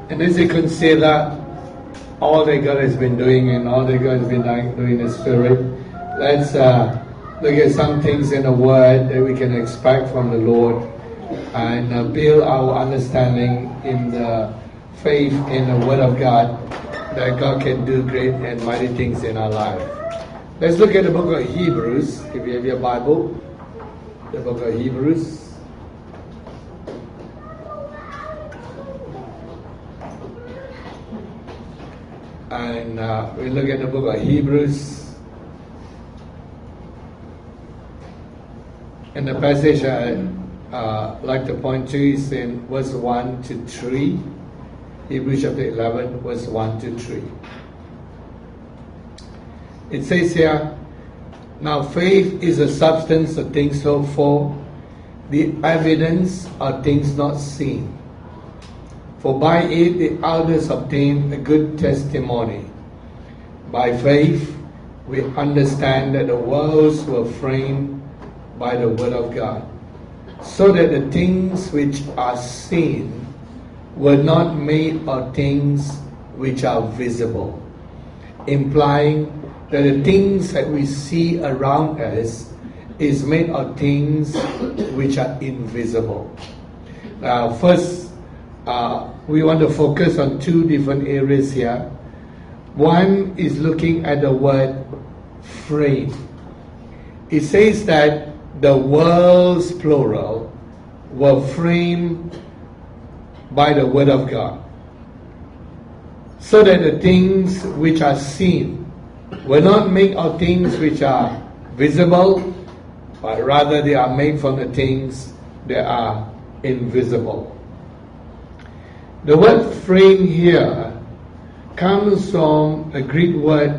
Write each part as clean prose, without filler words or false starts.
And as you consider all that God has been doing and all that God has been doing in the Spirit, let's look at some things in the Word that we can expect from the Lord and build our understanding in the faith in the Word of God that God can do great and mighty things in our life. Let's look at the book of Hebrews, if you have your Bible, the book of Hebrews. And we look at the book of Hebrews. And the passage I like to point to is in verse 1 to 3. Hebrews chapter 11, verse 1 to 3. It says here, "Now faith is the substance of things hoped for, the evidence of things not seen. For by it the elders obtained a good testimony. By faith we understand that the worlds were framed by the word of God, so that the things which are seen were not made of things which are visible," implying that the things that we see around us is made of things which are invisible. Now, first, we want to focus on two different areas here. One is looking at the word frame. It says that the worlds, plural, were framed by the word of God, so that the things which are seen were not made of things which are visible, but rather they are made from the things that are invisible. The word frame here comes from a Greek word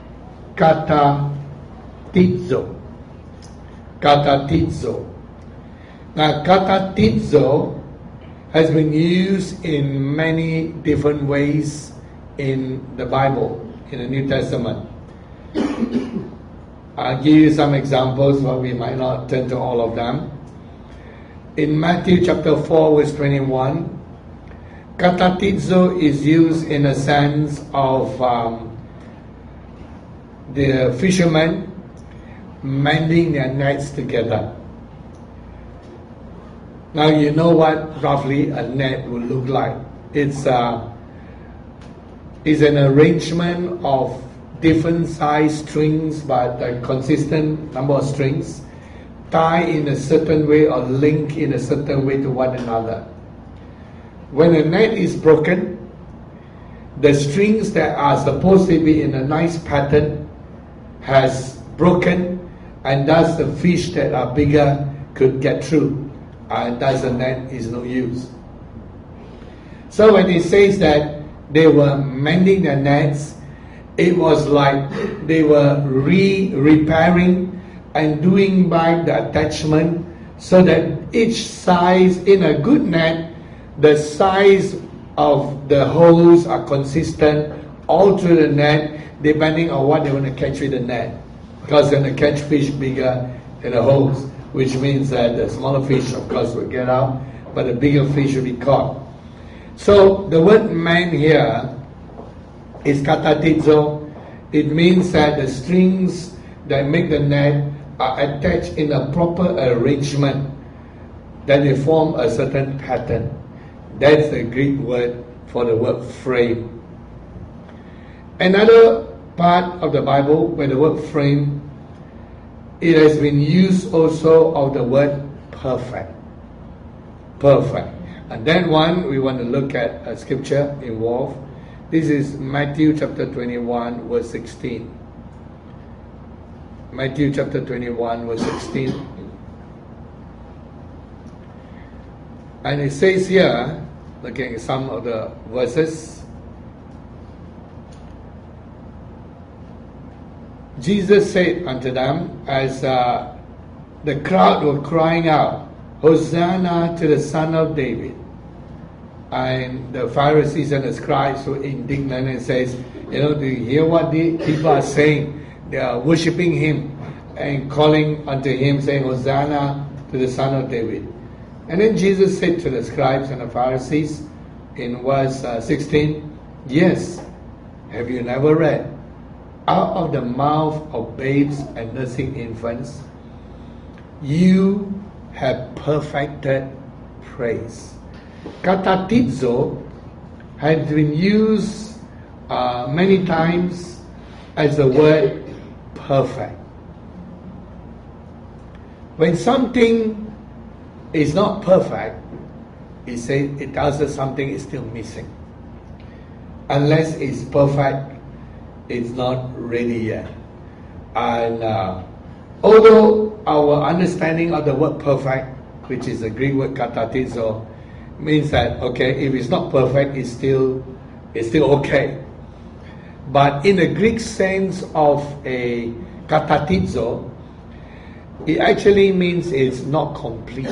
katatizo. Katatizo. Now, katatizo has been used in many different ways in the Bible, in the New Testament. I'll give you some examples, but we might not turn to all of them. In Matthew chapter 4, verse 21, katatizo is used in a sense of the fishermen mending their nets together. Now you know what roughly a net will look like. It's an arrangement of different size strings, but a consistent number of strings, tied in a certain way or linked in a certain way to one another. When a net is broken, the strings that are supposed to be in a nice pattern has broken, and thus the fish that are bigger could get through, and thus the net is no use. So when it says that they were mending their nets, it was like they were repairing and doing back the attachment, so that each size in a good net, the size of the holes are consistent all through the net, depending on what they want to catch with the net. Because they're going to catch fish bigger than the holes, which means that the smaller fish, of course, will get out, but the bigger fish will be caught. So the word man here is katatizo. It means that the strings that make the net are attached in a proper arrangement, that they form a certain pattern. That's the Greek word for the word frame. Another part of the Bible where the word frame, it has been used also of the word perfect. Perfect. And that one, we want to look at a scripture involved. This is Matthew chapter 21, verse 16. Matthew chapter 21, verse 16. And it says here, looking at some of the verses, Jesus said unto them, as the crowd were crying out, "Hosanna to the Son of David." And the Pharisees and the scribes were indignant and says, do you hear what the people are saying? They are worshipping him and calling unto him, saying, "Hosanna to the Son of David." And then Jesus said to the scribes and the Pharisees, in verse 16, yes, have you never read? Out of the mouth of babes and nursing infants, you have perfected praise. Katatizo has been used many times as the word perfect. When something is not perfect, it tells us something is still missing. Unless it's perfect, it's not ready yet. And although our understanding of the word perfect, which is the Greek word katatizo, means that, okay, if it's not perfect, it's still okay. But in the Greek sense of a katatizo, it actually means it's not complete.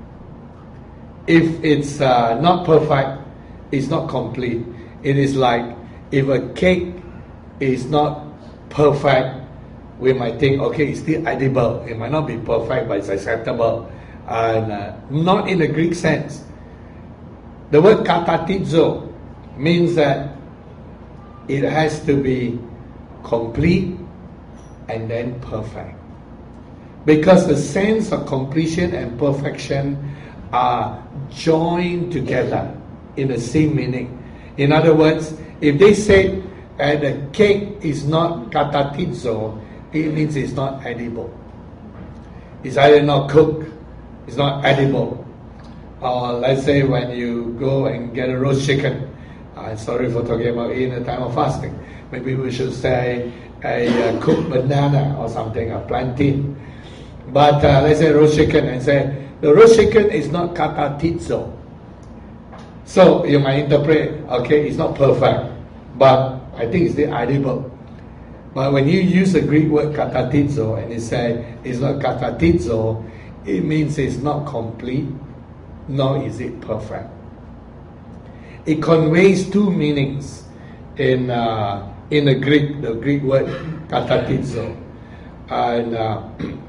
If it's not perfect, it's not complete. It is like if a cake is not perfect, we might think, okay, it's still edible. It might not be perfect, but it's acceptable. And not in the Greek sense. The word katatizo means that it has to be complete and then perfect. Because the sense of completion and perfection are joined together in the same meaning. In other words, if they say the cake is not katatizo, it means it's not edible. It's either not cooked, it's not edible. Or let's say when you go and get a roast chicken, sorry for talking about in a time of fasting, maybe we should say a cooked banana or something, a plantain. But let's say roast chicken and say, the roast chicken is not katatizo. So you might interpret, okay, it's not perfect, but I think it's still edible. But when you use the Greek word katatizo and you say it's not katatizo, it means it's not complete, nor is it perfect. It conveys two meanings in the Greek word katatizo. And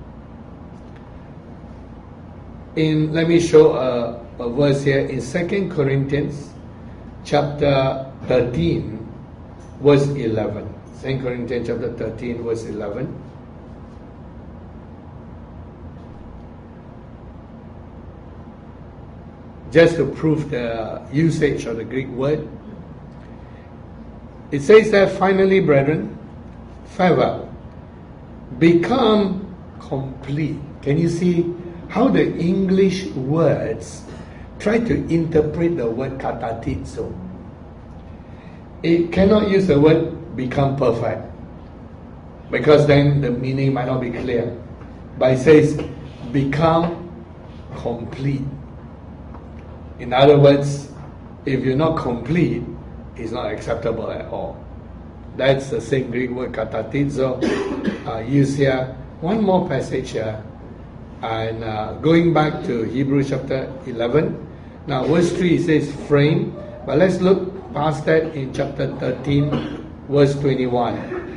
let me show a verse here in 2 Corinthians chapter 13, verse 11. 2 Corinthians chapter 13, verse 11. Just to prove the usage of the Greek word. It says that, finally, brethren, farewell, become complete. Can you see how the English words try to interpret the word katatizo? It cannot use the word become perfect, because then the meaning might not be clear. But it says become complete. In other words, if you're not complete, it's not acceptable at all. That's the same Greek word katatizo used here. One more passage here. And going back to Hebrews chapter 11. Now verse 3 says frame. But let's look past that in chapter 13, verse 21.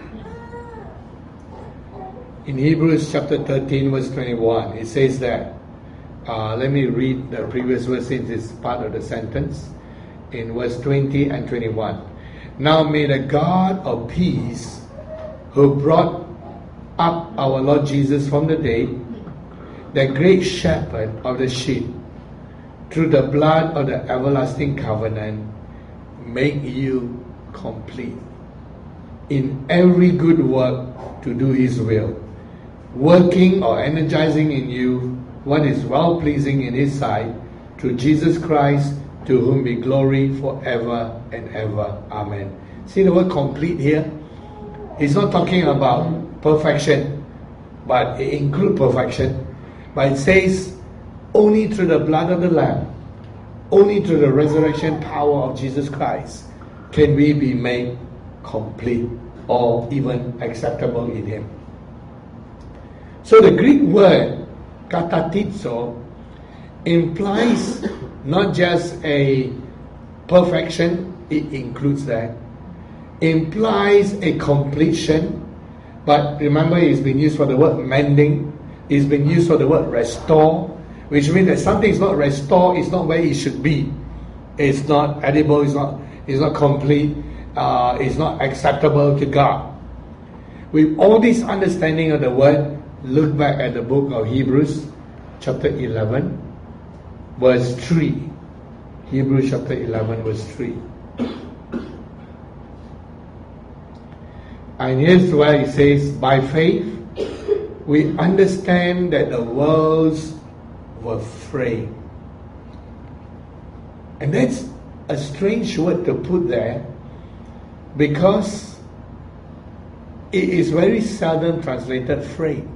In Hebrews chapter 13, verse 21, it says that, let me read the previous verse since it's part of the sentence. In verse 20 and 21. Now may the God of peace, who brought up our Lord Jesus from the dead, the great shepherd of the sheep, through the blood of the everlasting covenant, make you complete in every good work to do His will, working or energizing in you what is well-pleasing in His sight, through Jesus Christ, to whom be glory forever and ever. Amen. See the word complete here? He's not talking about perfection, but it includes perfection. But it says, only through the blood of the Lamb, only through the resurrection power of Jesus Christ, can we be made complete or even acceptable in Him. So the Greek word katatizo implies not just a perfection, it includes that, implies a completion, but remember it's been used for the word mending, it's been used for the word restore, which means that something is not restored, it's not where it should be. It's not edible, it's not complete, it's not acceptable to God. With all this understanding of the word, look back at the book of Hebrews, chapter 11, verse 3. Hebrews chapter 11, verse 3. And here's where it says, by faith, we understand that the worlds were framed. And that's a strange word to put there, because it is very seldom translated frame.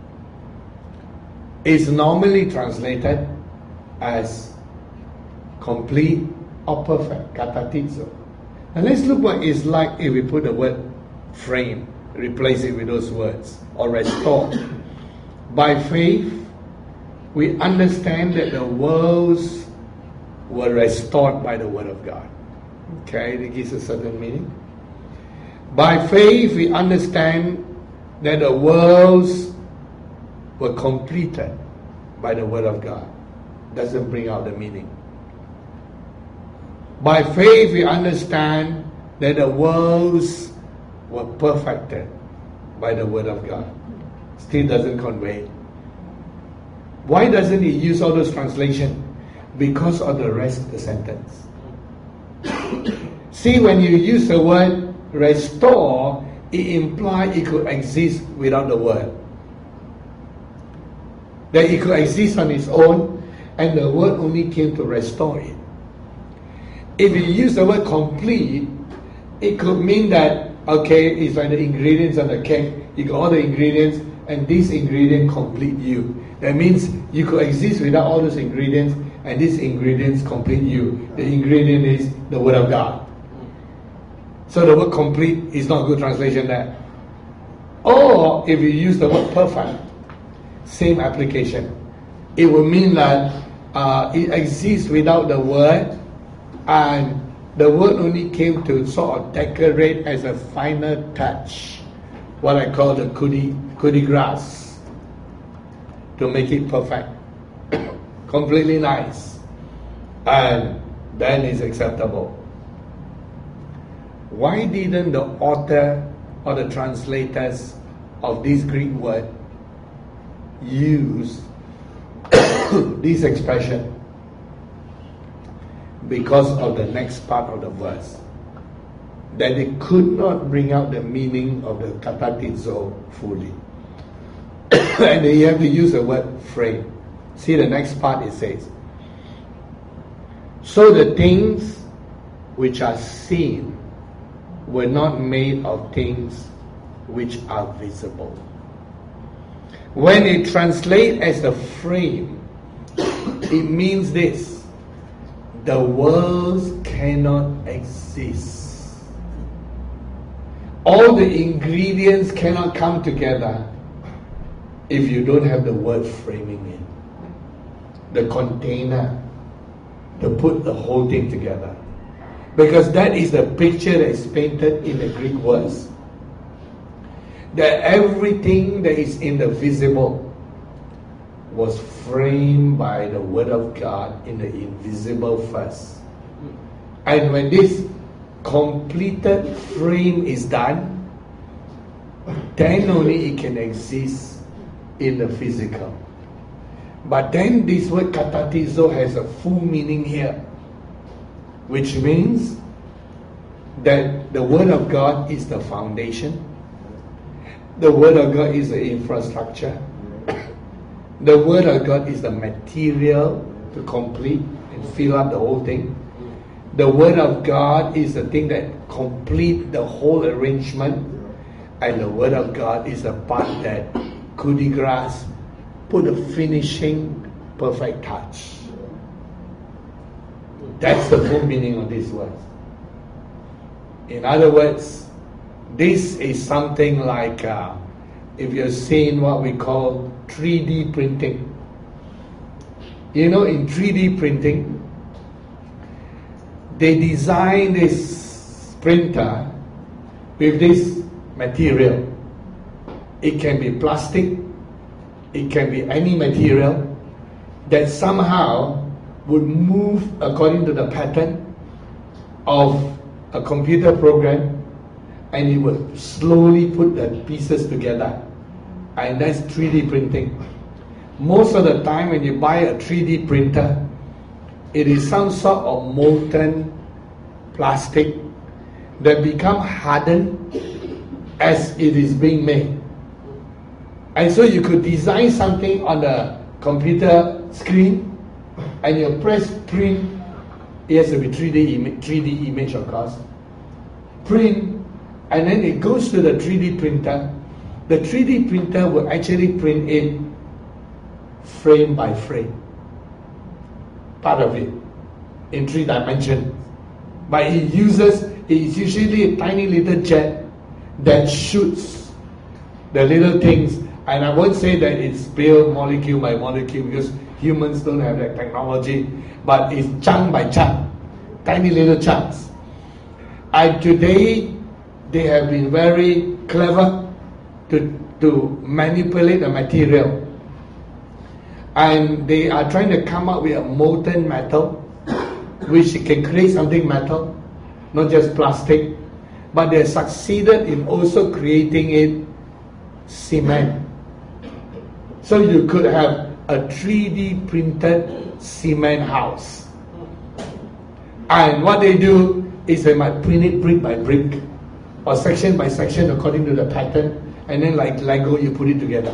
It's normally translated as complete or perfect, katatizo. And let's look what it's like if we put the word frame, replace it with those words, or restore. By faith, we understand that the worlds were restored by the word of God. Okay, it gives a certain meaning. By faith, we understand that the worlds were completed by the word of God. Doesn't bring out the meaning. By faith, we understand that the worlds were perfected by the word of God. Still doesn't convey. Why doesn't he use all those translations? Because of the rest of the sentence. See, when you use the word restore, it implies it could exist without the word. That it could exist on its own, and the word only came to restore it. If you use the word complete, it could mean that, okay, it's like the ingredients on the cake. You got all the ingredients, and this ingredient complete you. That means you could exist without all those ingredients, and these ingredients complete you. The ingredient is the word of God. So the word complete is not a good translation there. Or if you use the word perfect, same application. It will mean that it exists without the word, and the word only came to sort of decorate as a final touch, what I call the coup de grace, to make it perfect, completely nice, and then it's acceptable. Why didn't the author or the translators of this Greek word use this expression? Because of the next part of the verse, that they could not bring out the meaning of the katatizo fully. And they have to use the word frame. See the next part, it says, so the things which are seen were not made of things which are visible. When it translates as the frame, it means this: the worlds cannot exist. All the ingredients cannot come together if you don't have the word framing it, the container to put the whole thing together. Because that is the picture that is painted in the Greek words. That everything that is in the visible was framed by the word of God in the invisible first. And when this completed frame is done, then only it can exist in the physical. But then this word katatizo has a full meaning here, which means that the word of God is the foundation. The word of God is the infrastructure. The word of God is the material to complete and fill up the whole thing. The word of God is the thing that complete the whole arrangement. And the word of God is the part that coup de grace put a finishing perfect touch. That's the full meaning of these words. In other words, this is something like if you're seeing what we call 3D printing. You know, in 3D printing, they design this printer with this material. It can be plastic, it can be any material that somehow would move according to the pattern of a computer program, and it would slowly put the pieces together. And that's 3D printing. Most of the time when you buy a 3D printer, it is some sort of molten plastic that become hardened as it is being made. And so you could design something on the computer screen, and you press print. It has to be 3D image, of course. Print, and then it goes to the 3D printer. The 3D printer will actually print it frame by frame, part of it, in 3 dimensions. But it's usually a tiny little jet that shoots the little things. And I won't say that it's built molecule by molecule, because humans don't have that technology, but it's chunk by chunk, tiny little chunks. And today, they have been very clever to manipulate the material. And they are trying to come up with a molten metal, which can create something metal, not just plastic. But they succeeded in also creating it cement. So you could have a 3D printed cement house. And what they do is they might print it brick by brick, or section by section according to the pattern, and then like Lego, you put it together.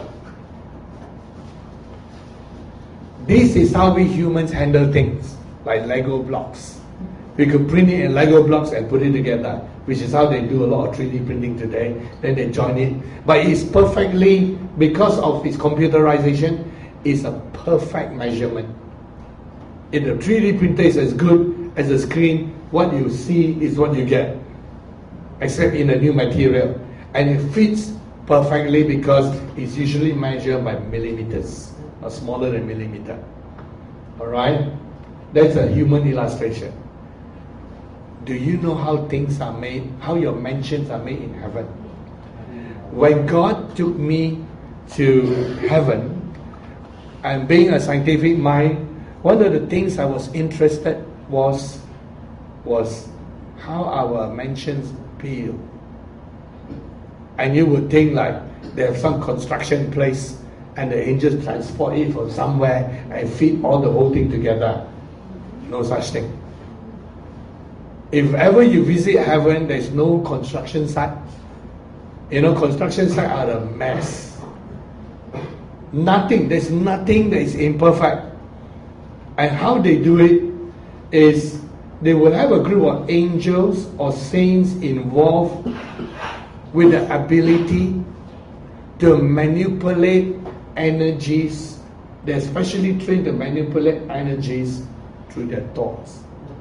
This is how we humans handle things, like Lego blocks. We could print it in Lego blocks and put it together, which is how they do a lot of 3D printing today. Then they join it. But it's perfectly, because of its computerization, it's a perfect measurement. If the 3D printer is as good as the screen, what you see is what you get, except in a new material. And it fits perfectly because it's usually measured by millimeters, or smaller than millimeter. Alright? That's a human illustration. Do you know how things are made, how your mansions are made in heaven? When God took me to heaven, and being a scientific mind, one of the things I was interested was how our mansions build. And you would think like they have some construction place, and the angels transport it from somewhere and fit all the whole thing together. No such thing. If ever you visit heaven, there's no construction site. You know, construction sites are a mess. There's nothing that is imperfect. And how they do it is they will have a group of angels or saints involved with the ability to manipulate energies. They're especially trained to manipulate energies through their thoughts.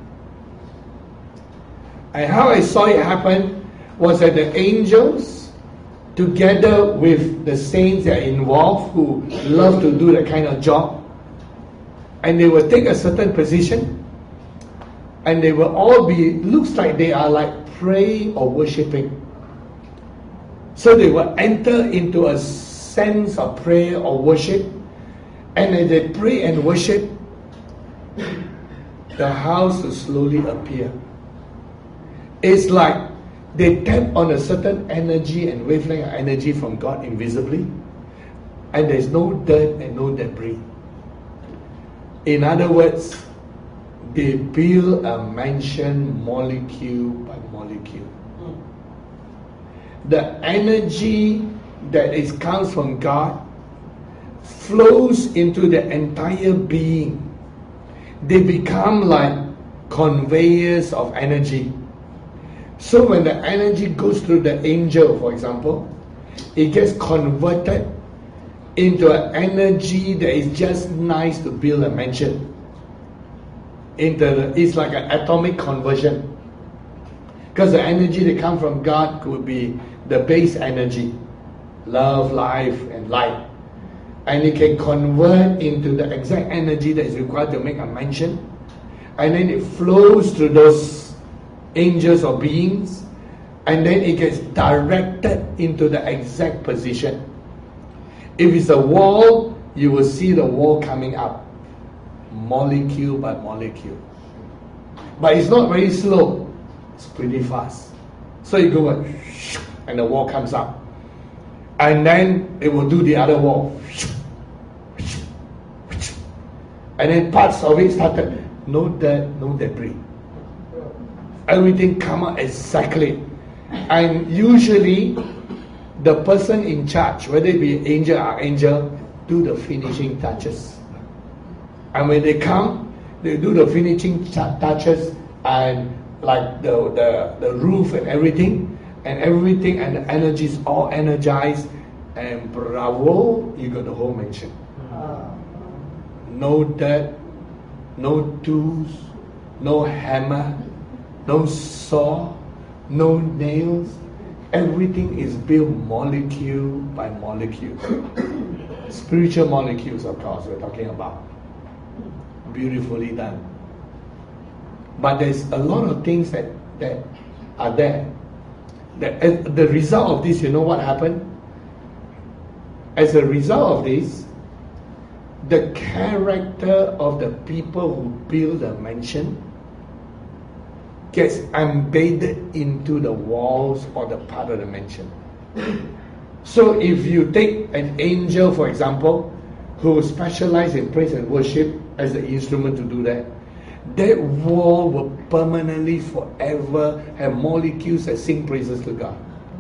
And how I saw it happen was that the angels, together with the saints that are involved, who love to do that kind of job, and they will take a certain position, and they will all be, looks like they are like praying or worshipping. So they will enter into a sense of prayer or worship, and as they pray and worship, the house will slowly appear. It's like they tap on a certain energy and wavelength of energy from God invisibly, and there's no dirt and no debris. In other words, they build a mansion molecule by molecule. The energy that comes from God flows into the entire being. They become like conveyors of energy. So when the energy goes through the angel, for example, it gets converted into an energy that is just nice to build a mansion. It's like an atomic conversion. Because the energy that comes from God could be the base energy, love, life, and light. And it can convert into the exact energy that is required to make a mansion. And then it flows through those angels or beings, and then it gets directed into the exact position. If it's a wall, you will see the wall coming up. molecule by molecule. But it's not very slow. It's pretty fast. So you go and the wall comes up. And then it will do the other wall. And then parts of it started. No dirt, no debris. Everything come out exactly. And usually the person in charge, whether it be angel or archangel, do the finishing touches. And when they come, they do the finishing touches, and like the roof and everything, and the energy is all energized, and bravo, you got the whole mansion. No dirt, no tools, no hammer, no saw, no nails. Everything is built molecule by molecule. Spiritual molecules, of course, we're talking about. Beautifully done. But there's a lot of things that are there. The result of this, you know what happened? As a result of this, the character of the people who build the mansion gets embedded into the walls or the part of the mansion. So if you take an angel, for example, who specializes in praise and worship as the instrument to do that, that wall will permanently, forever have molecules that sing praises to God.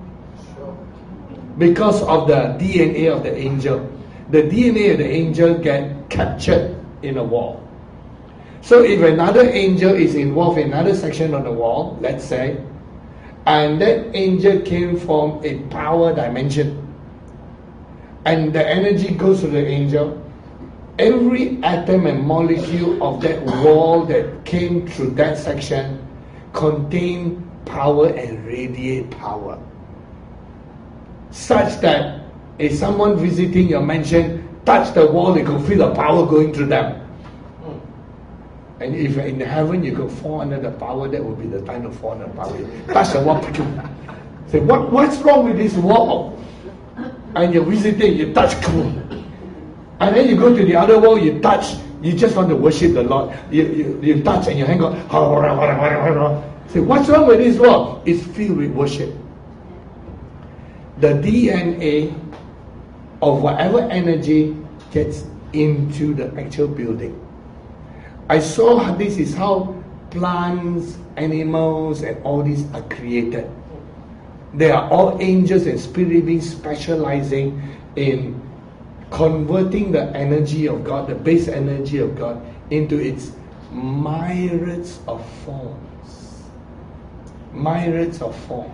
Because of the DNA of the angel. The DNA of the angel get captured in a wall. So if another angel is involved in another section on the wall, let's say, and that angel came from a power dimension, and the energy goes to the angel, every atom and molecule of that wall that came through that section contain power and radiate power. Such that if someone visiting your mansion touch the wall, you can feel the power going through them. And if you're in heaven, you can fall under the power. That will be the time to fall under the power. Touch the wall. Say, what's wrong with this wall? And you're visiting, you touch. And then you go to the other wall, you touch. You just want to worship the Lord. You touch and you hang on. Say, what's wrong with this wall? It's filled with worship. The DNA of whatever energy gets into the actual building. I saw this is how plants, animals, and all these are created. They are all angels and spirit beings specializing in converting the energy of God, the base energy of God, into its myriads of forms. Myriads of forms.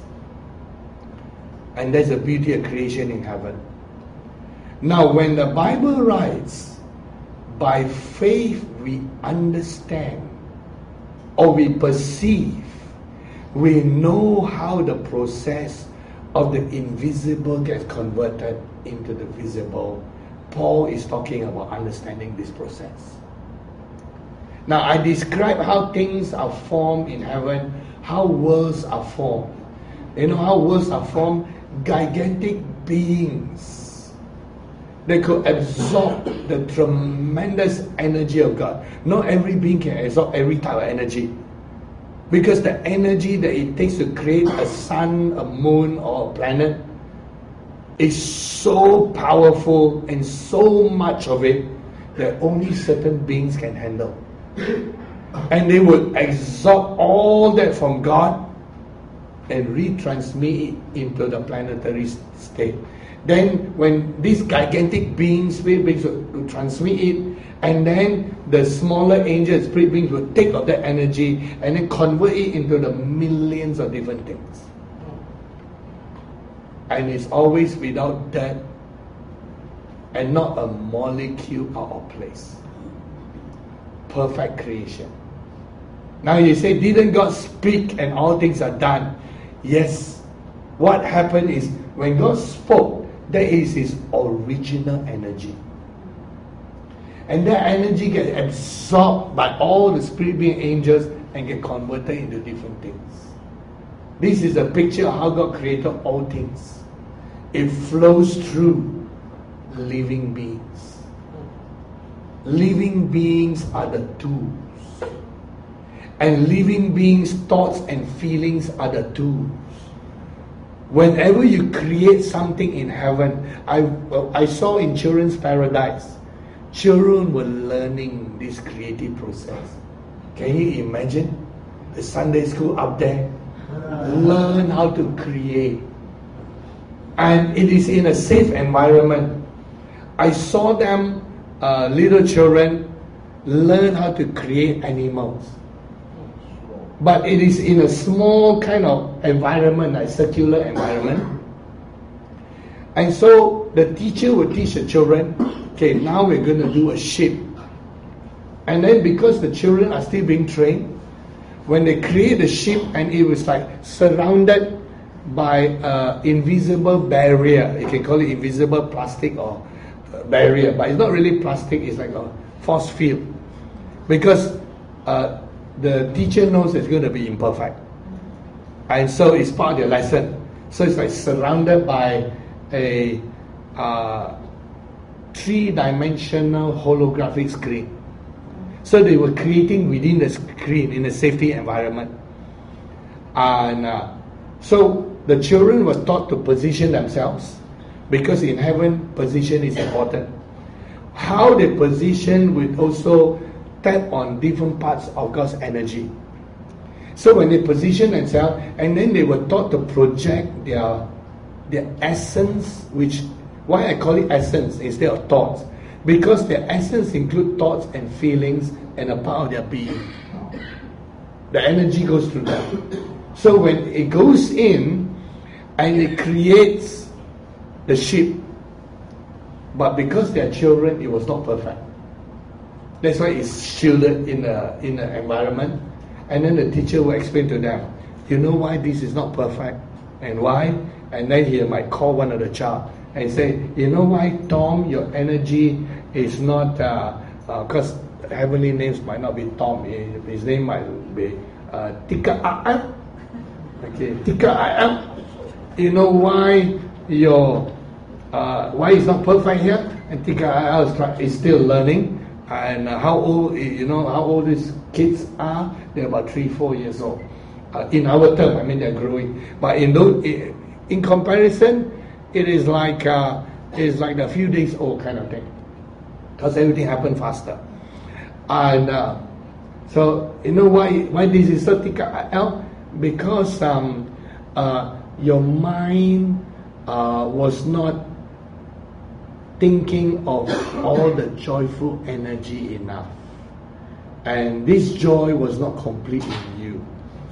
And that's the beauty of creation in heaven. Now, when the Bible writes, by faith we understand, or we perceive, we know how the process of the invisible gets converted into the visible. Paul is talking about understanding this process. Now, I describe how things are formed in heaven, how worlds are formed. You know how worlds are formed? Gigantic beings. They could absorb the tremendous energy of God. Not every being can absorb every type of energy. Because the energy that it takes to create a sun, a moon, or a planet is so powerful, and so much of it that only certain beings can handle. And they would absorb all that from God and retransmit it into the planetary state. Then when these gigantic beings, spirit beings, will transmit it, and then the smaller angels, spirit beings, will take of that energy and then convert it into the millions of different things. And it's always without death and not a molecule out of place. Perfect creation. Now you say, didn't God speak and all things are done? Yes. What happened is, when God spoke, that is His original energy. And that energy gets absorbed by all the spirit being angels and get converted into different things. This is a picture of how God created all things. It flows through living beings. living beings are the tools. And living beings' thoughts and feelings are the tools. Whenever you create something in heaven, I saw in children's paradise, children were learning this creative process. Can you imagine the Sunday school up there? Learn how to create. And it is in a safe environment. I saw them, little children, learn how to create animals. But it is in a small kind of environment, like circular environment. And so the teacher will teach the children, okay, now we're going to do a ship. And then because the children are still being trained, when they create the ship and it was like surrounded by invisible barrier, you can call it invisible plastic or barrier, but it's not really plastic, it's like a force field. Because the teacher knows it's going to be imperfect. And so it's part of their lesson. So it's like surrounded by a three-dimensional holographic screen. So they were creating within the screen in a safety environment. And so the children were taught to position themselves, because in heaven, position is important. How they position would also tap on different parts of God's energy. So when they position themselves, and then they were taught to project their essence, which, why I call it essence instead of thoughts, because their essence include thoughts and feelings and a part of their being. The energy goes through them. So when it goes in and it creates the ship, but because they are children, it was not perfect. That's why it's shielded in the environment. And then the teacher will explain to them, you know why this is not perfect? And why? And then he might call one of the child and say, you know why, Tom, your energy is not, because heavenly names might not be Tom, his name might be Tika A'am. Okay, Tika A'am. You know why your, why it's not perfect here? And Tika A'am is still learning. And how old, you know, how old these kids are? They're about 3-4 years old. In our term, I mean, they're growing. But in comparison, it is like a few days old kind of thing, because everything happened faster. And so you know why this is so TKL? Because your mind was not thinking of all the joyful energy enough, and this joy was not complete in you,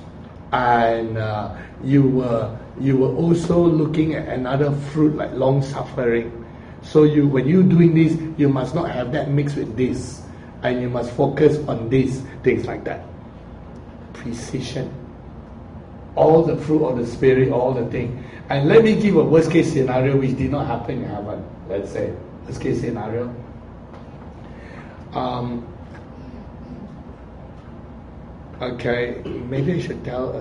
and you were also looking at another fruit like long suffering. So when you're doing this, you must not have that mixed with this, and you must focus on this, things like that. Precision, all the fruit of the spirit, all the thing. And let me give a worst case scenario which did not happen in heaven. Let's say worst case scenario. Okay, maybe I should tell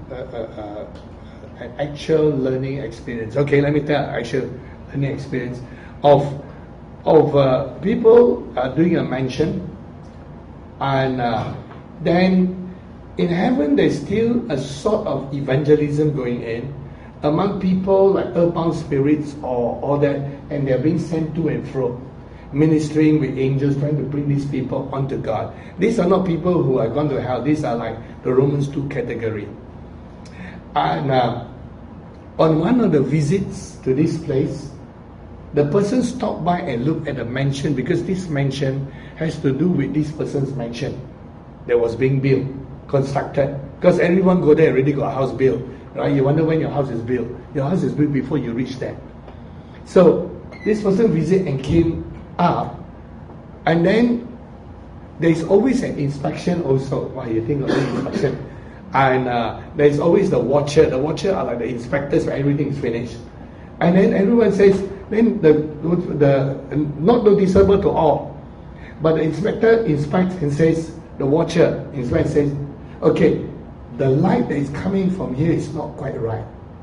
an actual learning experience. Okay, let me tell an actual learning experience of people doing a mention, and then in heaven there's still a sort of evangelism going in among people like earthbound spirits or all that, and they're being sent to and fro, ministering with angels, trying to bring these people onto God. These are not people who are gone to hell. These are like the Romans 2 category. And on one of the visits to this place, the person stopped by and looked at the mansion, because this mansion has to do with this person's mansion that was being built, constructed. Because everyone go there already got a house built, right? You wonder when your house is built. Your house is built before you reach there. So this person visited and came up, and then there's always an inspection also. Why you think of the inspection? And there's always the watcher. The watcher are like the inspectors when everything is finished. And then everyone says, then the not noticeable to all, but the inspector inspects and says, the watcher inspects and says, okay, the light that is coming from here is not quite right.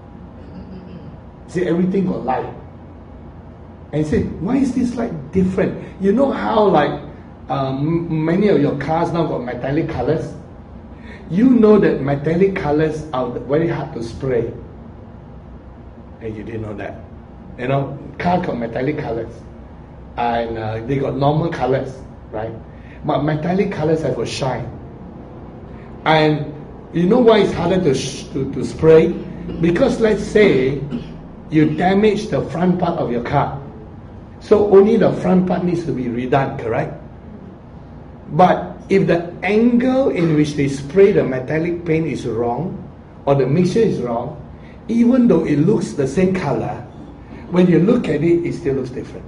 See, everything got light. And he said, why is this light different? You know how like many of your cars now got metallic colors. You know that metallic colors are very hard to spray. And you didn't know that. You know, car got metallic colors. And they got normal colors, right? But metallic colors have a shine. And you know why it's harder to spray? Because let's say you damage the front part of your car. So only the front part needs to be redone, correct? But if the angle in which they spray the metallic paint is wrong, or the mixture is wrong, even though it looks the same color, when you look at it, it still looks different.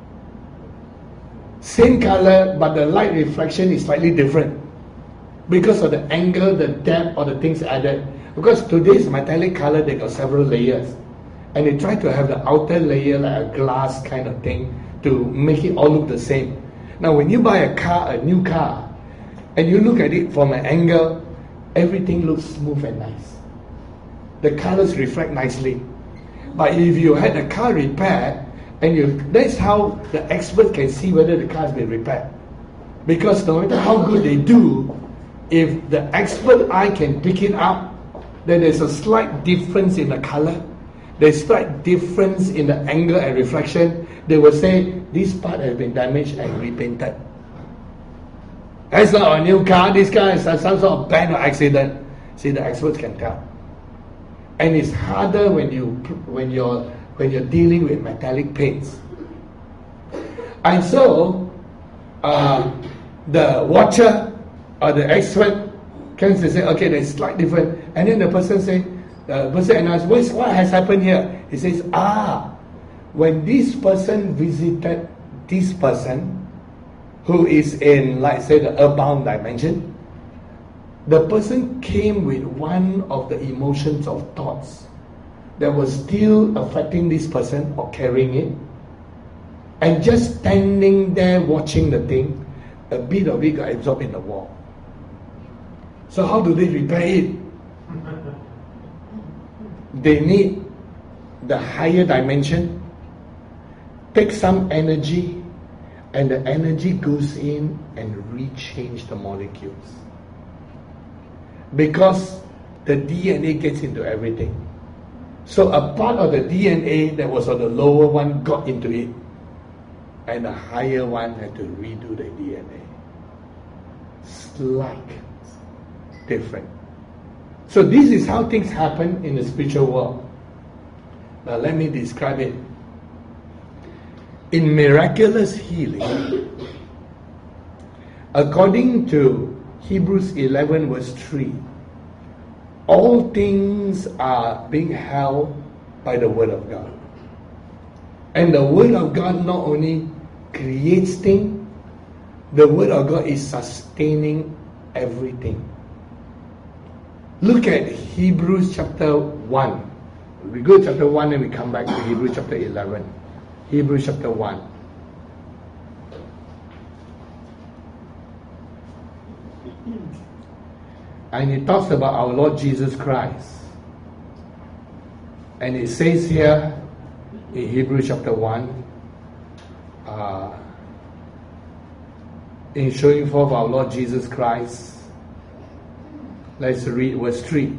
Same color, but the light reflection is slightly different because of the angle, the depth, or the things added. Because today's metallic color, they got several layers, and they try to have the outer layer like a glass kind of thing to make it all look the same. Now, when you buy a car, a new car, and you look at it from an angle, everything looks smooth and nice. The colors reflect nicely. But if you had a car repaired, that's how the expert can see whether the car has been repaired. Because no matter how good they do, if the expert eye can pick it up, then there's a slight difference in the color, there's slight difference in the angle and reflection, they will say, this part has been damaged and repainted. That's not a new car, this car has some sort of bad or accident. See, the experts can tell. And it's harder when you're dealing with metallic paints. And so, the watcher or the expert can say, okay, there's slight difference. And then the person asks, what has happened here? He says, when this person visited this person, who is in, like say, the earthbound dimension, the person came with one of the emotions of thoughts that was still affecting this person or carrying it, and just standing there watching the thing, a bit of it got absorbed in the wall. So how do they repair it? They need the higher dimension, take some energy, and the energy goes in and rechange the molecules. Because the DNA gets into everything. So a part of the DNA that was on the lower one got into it, and the higher one had to redo the DNA. Slight different. So this is how things happen in the spiritual world. Now let me describe it. In miraculous healing, according to Hebrews 11 verse 3, all things are being held by the Word of God. And the Word of God not only creates things, the Word of God is sustaining everything. Look at Hebrews chapter 1. We go to chapter 1 and we come back to Hebrews chapter 11. Hebrews chapter 1. And it talks about our Lord Jesus Christ. And it says here in Hebrews chapter 1, in showing forth our Lord Jesus Christ, let's read verse 3.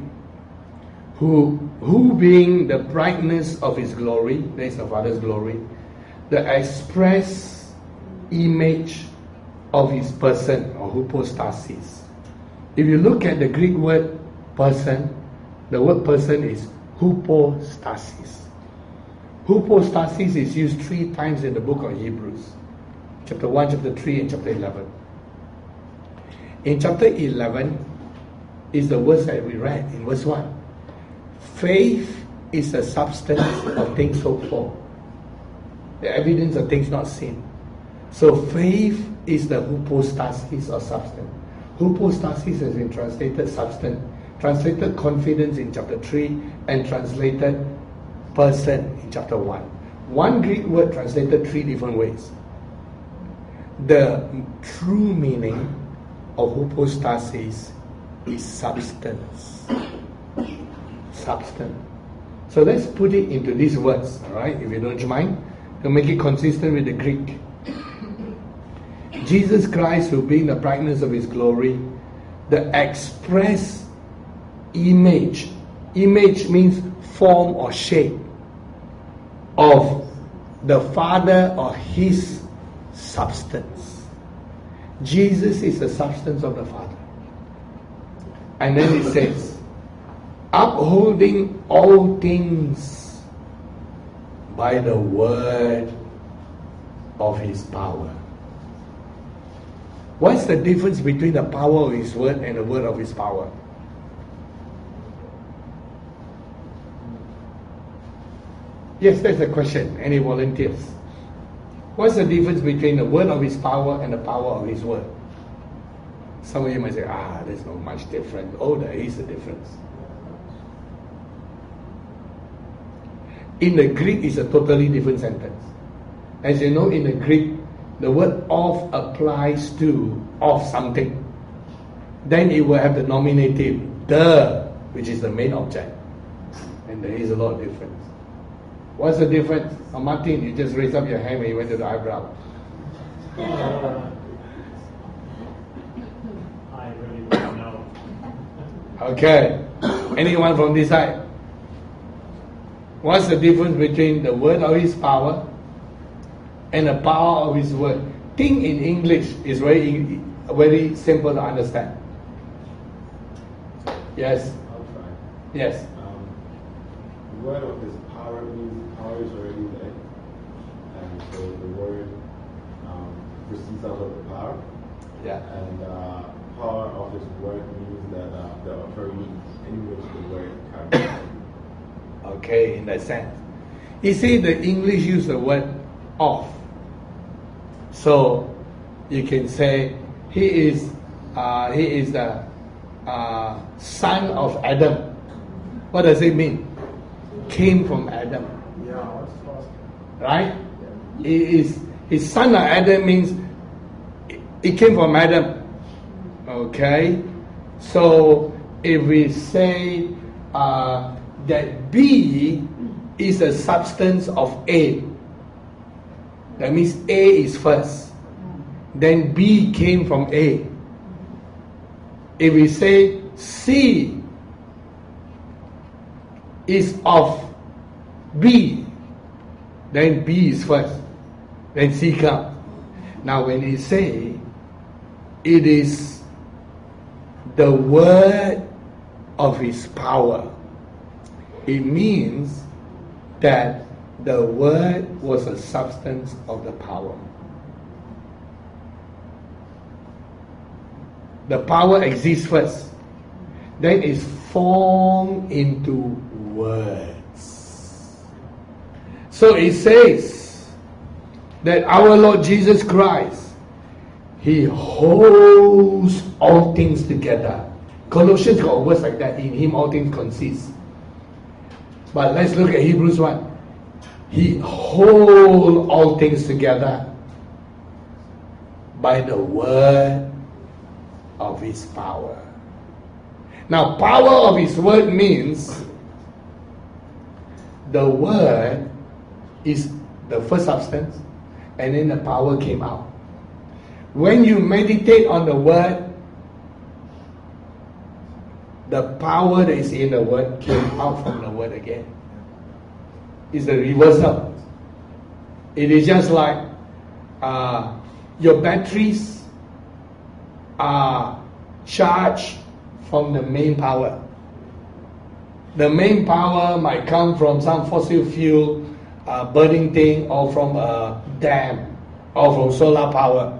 Who being the brightness of His glory, that is the Father's glory, the express image of His person, or hypostasis. If you look at the Greek word person, the word person is hypostasis. Hypostasis is used 3 times in the book of Hebrews. Chapter 1, chapter 3, and chapter 11. In chapter 11 is the verse that we read in verse 1. Faith is the substance of things hoped for, the evidence of things not seen. So faith is the hypostasis or substance. Hypostasis has been translated substance, translated confidence in chapter 3, and translated person in chapter 1. One Greek word translated 3 different ways. The true meaning of hypostasis is substance. Substance. So let's put it into these words, alright, if you don't mind, to make it consistent with the Greek. Jesus Christ, who being the brightness of his glory, the express image means form or shape of the Father or his substance. Jesus is the substance of the Father. And then it says, upholding all things by the word of his power. What's the difference between the power of his word and the word of his power? Yes, that's the question. Any volunteers? What's the difference between the word of his power and the power of his word? Some of you might say, there's not much difference. Oh, there is a difference. In the Greek, it's a totally different sentence. As you know, in the Greek, the word of applies to of something. Then it will have the nominative, the, which is the main object. And there is a lot of difference. What's the difference? Martin, you just raised up your hand when you went to the eyebrow. I really don't know. Okay. Anyone from this side? What's the difference between the word of his power and the power of his word? Think in English is very simple to understand. Yes? I'll try. Yes. The word of his power means power is already there. And so the word proceeds out of the power. Yeah. And power of his word means that the authority in which the word carries. Okay, in that sense. You see, the English use the word of. So you can say he is the son of Adam. What does it mean? Came from Adam. Yeah. Right? His son of Adam means he came from Adam. Okay? So if we say that B is a substance of A, that means A is first. Then B came from A. If we say C is of B, then B is first. Then C comes. Now when you say it is the word of his power, it means that the word was a substance of the power. The power exists first, then is formed into words. So it says that our Lord Jesus Christ, he holds all things together. Colossians got words like that. In him all things consist. But let's look at Hebrews 1. He holds all things together by the word of his power. Now, power of his word means the word is the first substance, and then the power came out. When you meditate on the word, the power that is in the word came out from the word again. It's the reversal. It is just like your batteries are charged from the main power. The main power might come from some fossil fuel burning thing, or from a dam, or from solar power.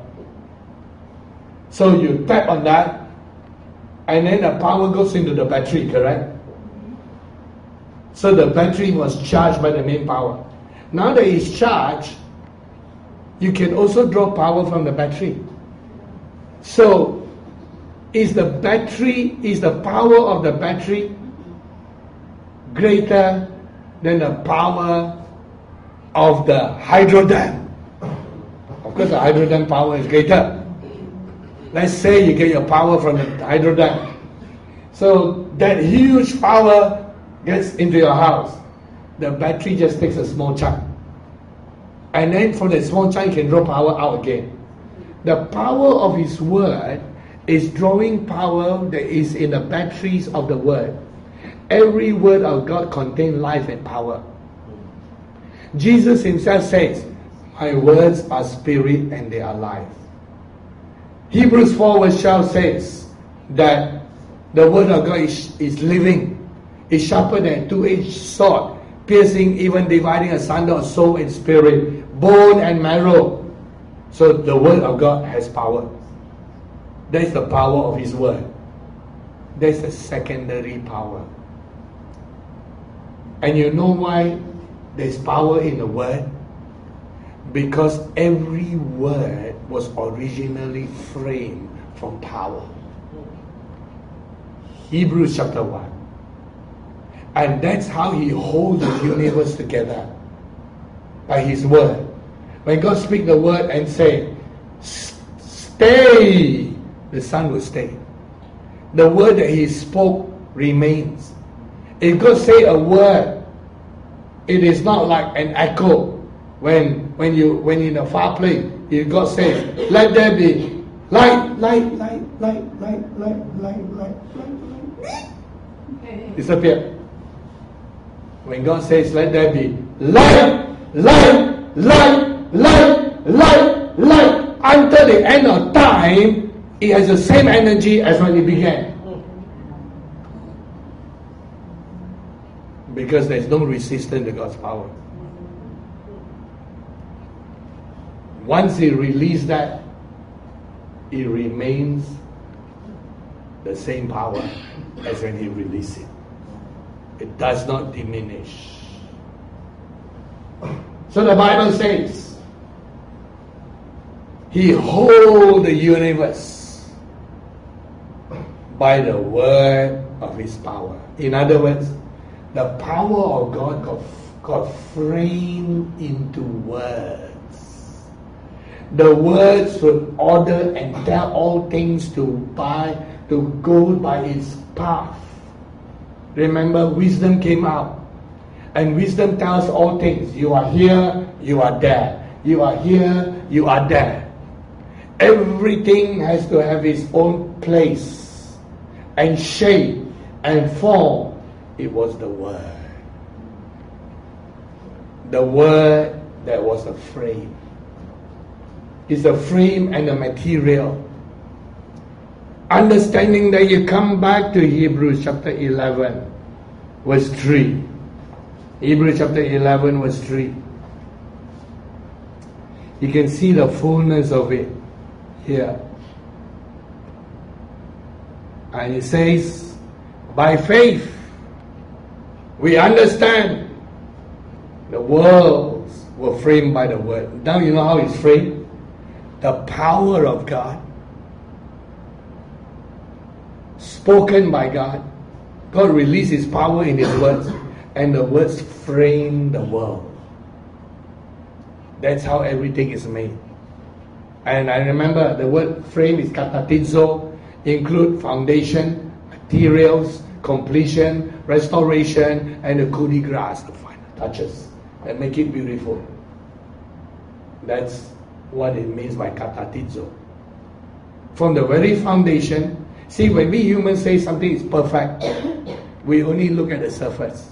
So you tap on that, and then the power goes into the battery, correct? So the battery was charged by the main power. Now that it's charged, you can also draw power from the battery. So is the power of the battery greater than the power of the hydro dam? Of course the hydro dam power is greater. Let's say you get your power from the hydro dam. So that huge power gets into your house. The battery just takes a small chunk. And then from that small chunk you can draw power out again. The power of His Word is drawing power that is in the batteries of the Word. Every word of God contains life and power. Jesus Himself says, my words are spirit and they are life. Hebrews 4 verse 12 says that the Word of God is living, is sharper than a two-edged sword, piercing, even dividing asunder of soul and spirit, bone and marrow. So the Word of God has power. That is the power of His Word. That is the secondary power. And you know why there is power in the Word? Because every word was originally framed from power. Hebrews chapter 1. And that's how He holds the universe together. By His Word. When God speaks the word and say, stay, the sun will stay. The word that He spoke remains. If God say a word, it is not like an echo. When in a far place, if God says, let there be light, disappear. When God says, let there be light, until the end of time, it has the same energy as when it began. Because there's no resistance to God's power. Once He released that, it remains the same power as when He released it. It does not diminish. So the Bible says, He holds the universe by the word of His power. In other words, the power of God got framed into words. The words would order and tell all things to go by its path. Remember, wisdom came out. And wisdom tells all things. You are here, you are there. You are here, you are there. Everything has to have its own place and shape and form. It was the Word. The Word that was the frame. It's the frame and the material. Understanding that, you come back to Hebrews chapter 11 verse 3. Hebrews chapter 11 verse 3. You can see the fullness of it here. And it says, by faith we understand the worlds were framed by the Word. Now you know how it's framed? The power of God, spoken by God. God released His power in His words, and the words frame the world. That's how everything is made. And I remember the word frame is katatizo, include foundation, materials, completion, restoration, and the coup de grace, the final touches that make it beautiful. That's what it means by katatizo. From the very foundation. See, when we humans say something is perfect, we only look at the surface.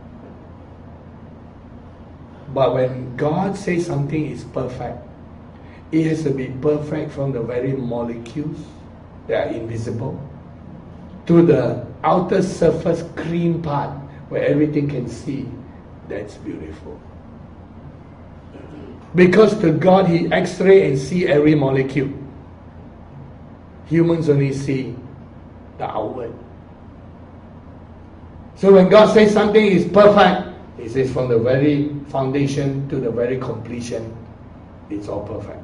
But when God says something is perfect, it has to be perfect from the very molecules that are invisible to the outer surface cream part where everything can see. That's beautiful. Because to God, He x-ray and see every molecule. Humans only see the outward. So when God says something is perfect, He says from the very foundation to the very completion, it's all perfect.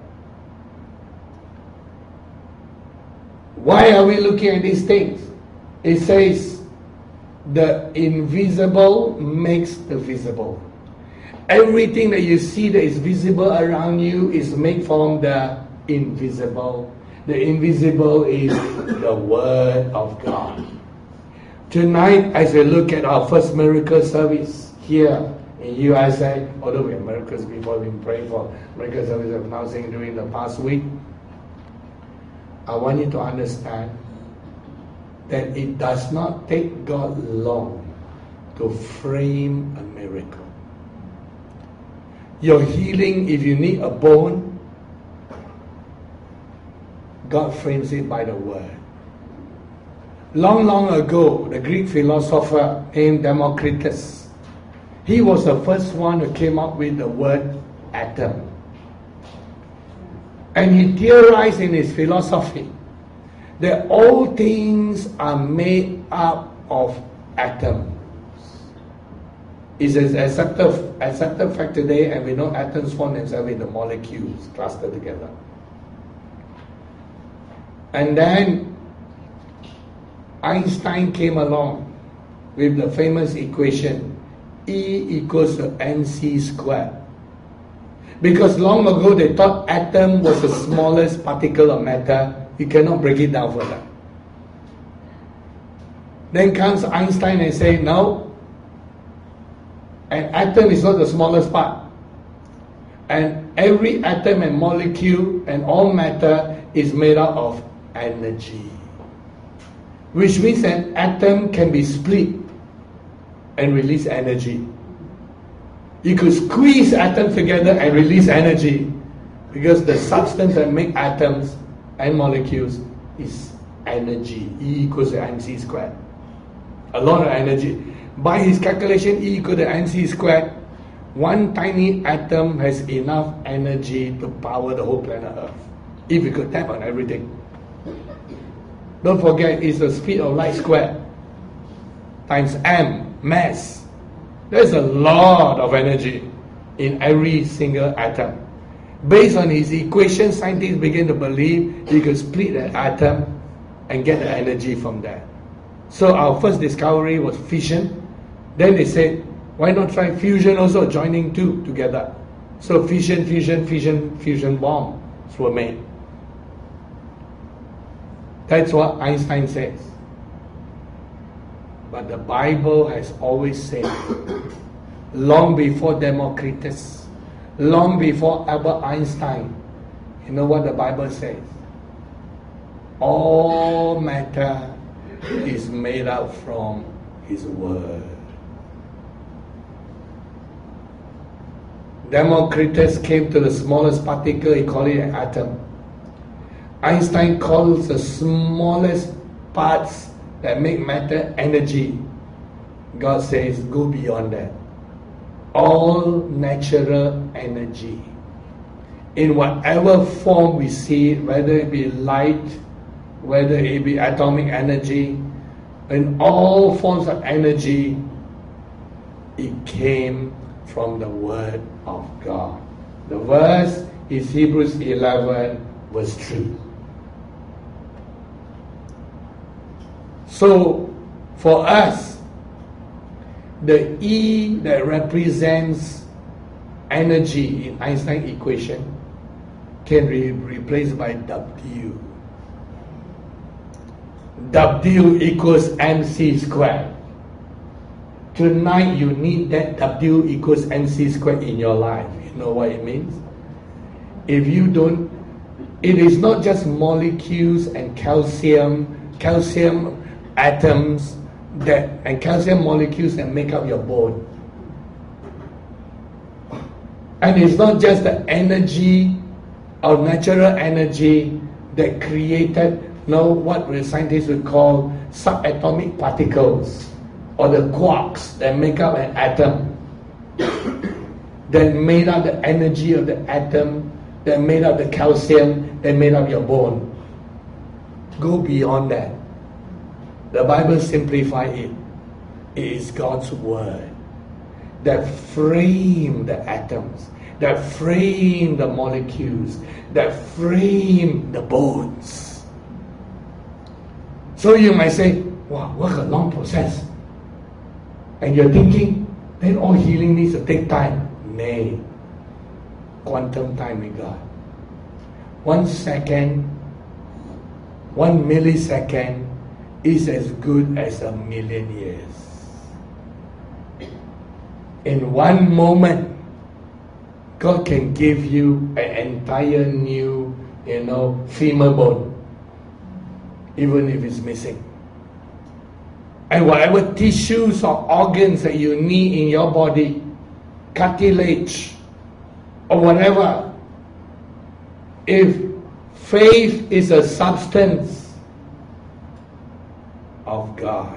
Why are we looking at these things? It says the invisible makes the visible. Everything that you see that is visible around you is made from the invisible. The invisible is the Word of God. Tonight, as we look at our first miracle service here in USA, although we have miracles before, we pray for miracle service of now saying during the past week, I want you to understand that it does not take God long to frame a miracle. Your healing, if you need a bone, God frames it by the word. Long, long ago, the Greek philosopher named Democritus, he was the first one who came up with the word atom. And he theorized in his philosophy that all things are made up of atoms. It's an accepted fact today, and we know atoms form themselves in the molecules clustered together. And then Einstein came along with the famous equation E equals to mc squared. Because long ago they thought atom was the smallest particle of matter. You cannot break it down further. Then comes Einstein and say, no, an atom is not the smallest part. And every atom and molecule and all matter is made up of energy. Which means an atom can be split and release energy. You could squeeze atoms together and release energy, because the substance that make atoms and molecules is energy. E equals to mc squared. A lot of energy. By his calculation, E equals to mc squared, one tiny atom has enough energy to power the whole planet Earth. If we could tap on everything. Don't forget, it's the speed of light squared times m, mass. There's a lot of energy in every single atom. Based on his equation, scientists began to believe he could split an atom and get the energy from that. So our first discovery was fission. Then they said, why not try fusion also, joining two together? So fusion bombs were made. That's what Einstein says. But the Bible has always said, long before Democritus, long before Albert Einstein, you know what the Bible says? All matter is made up from His Word. Democritus came to the smallest particle, he called it an atom. Einstein calls the smallest parts that make matter energy. God says, go beyond that. All natural energy, in whatever form we see it, whether it be light, whether it be atomic energy, in all forms of energy, it came from the Word of God. The verse is Hebrews 11 verse 3. So, for us, the E that represents energy in Einstein equation can be replaced by W. W equals mc squared. Tonight you need that W equals mc squared in your life. You know what it means? If you don't, it is not just molecules and calcium atoms and calcium molecules that make up your bone. And it's not just the energy or natural energy that created what the scientists would call subatomic particles, or the quarks that make up an atom, that made up the energy of the atom, that made up the calcium, that made up your bone. Go beyond that. The Bible simplifies it. It is God's Word that frame the atoms, that frame the molecules, that frame the bones. So you might say, wow, what a long process. And you're thinking, then all healing needs to take time. Nay, quantum time with God. 1 second, 1 millisecond is as good as 1,000,000 years. In one moment, God can give you an entire new, femur bone. even if it's missing. And whatever tissues or organs that you need in your body, cartilage or whatever, if faith is a substance of God,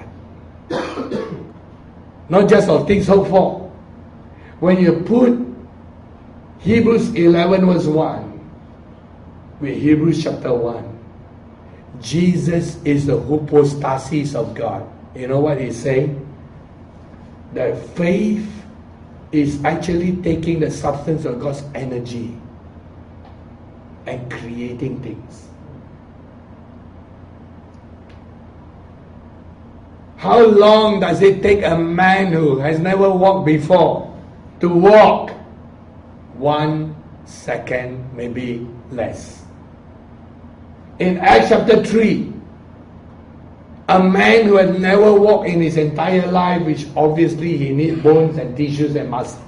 not just of things hoped for. When you put Hebrews 11 verse 1 with Hebrews chapter 1, Jesus is the hypostasis of God. You know what he's saying? That faith is actually taking the substance of God's energy and creating things. How long does it take a man who has never walked before to walk? 1 second, maybe less. In Acts chapter 3, a man who had never walked in his entire life, which obviously he needs bones and tissues and muscle.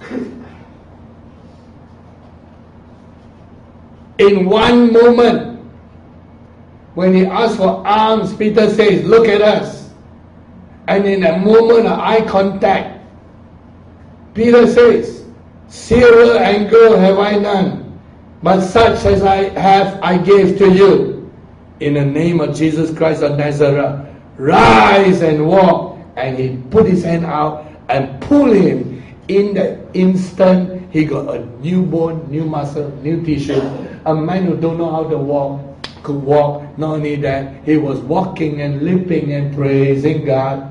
In one moment, when he asked for arms, Peter says, "Look at us." And in a moment of eye contact, Peter says, "Silver and gold have I none, but such as I have I gave to you. In the name of Jesus Christ of Nazareth, rise and walk." And he put his hand out and pulled him. In the instant, he got a new bone, new muscle, new tissue. A man who don't know how to walk could walk. Not only that, he was walking and leaping and praising God.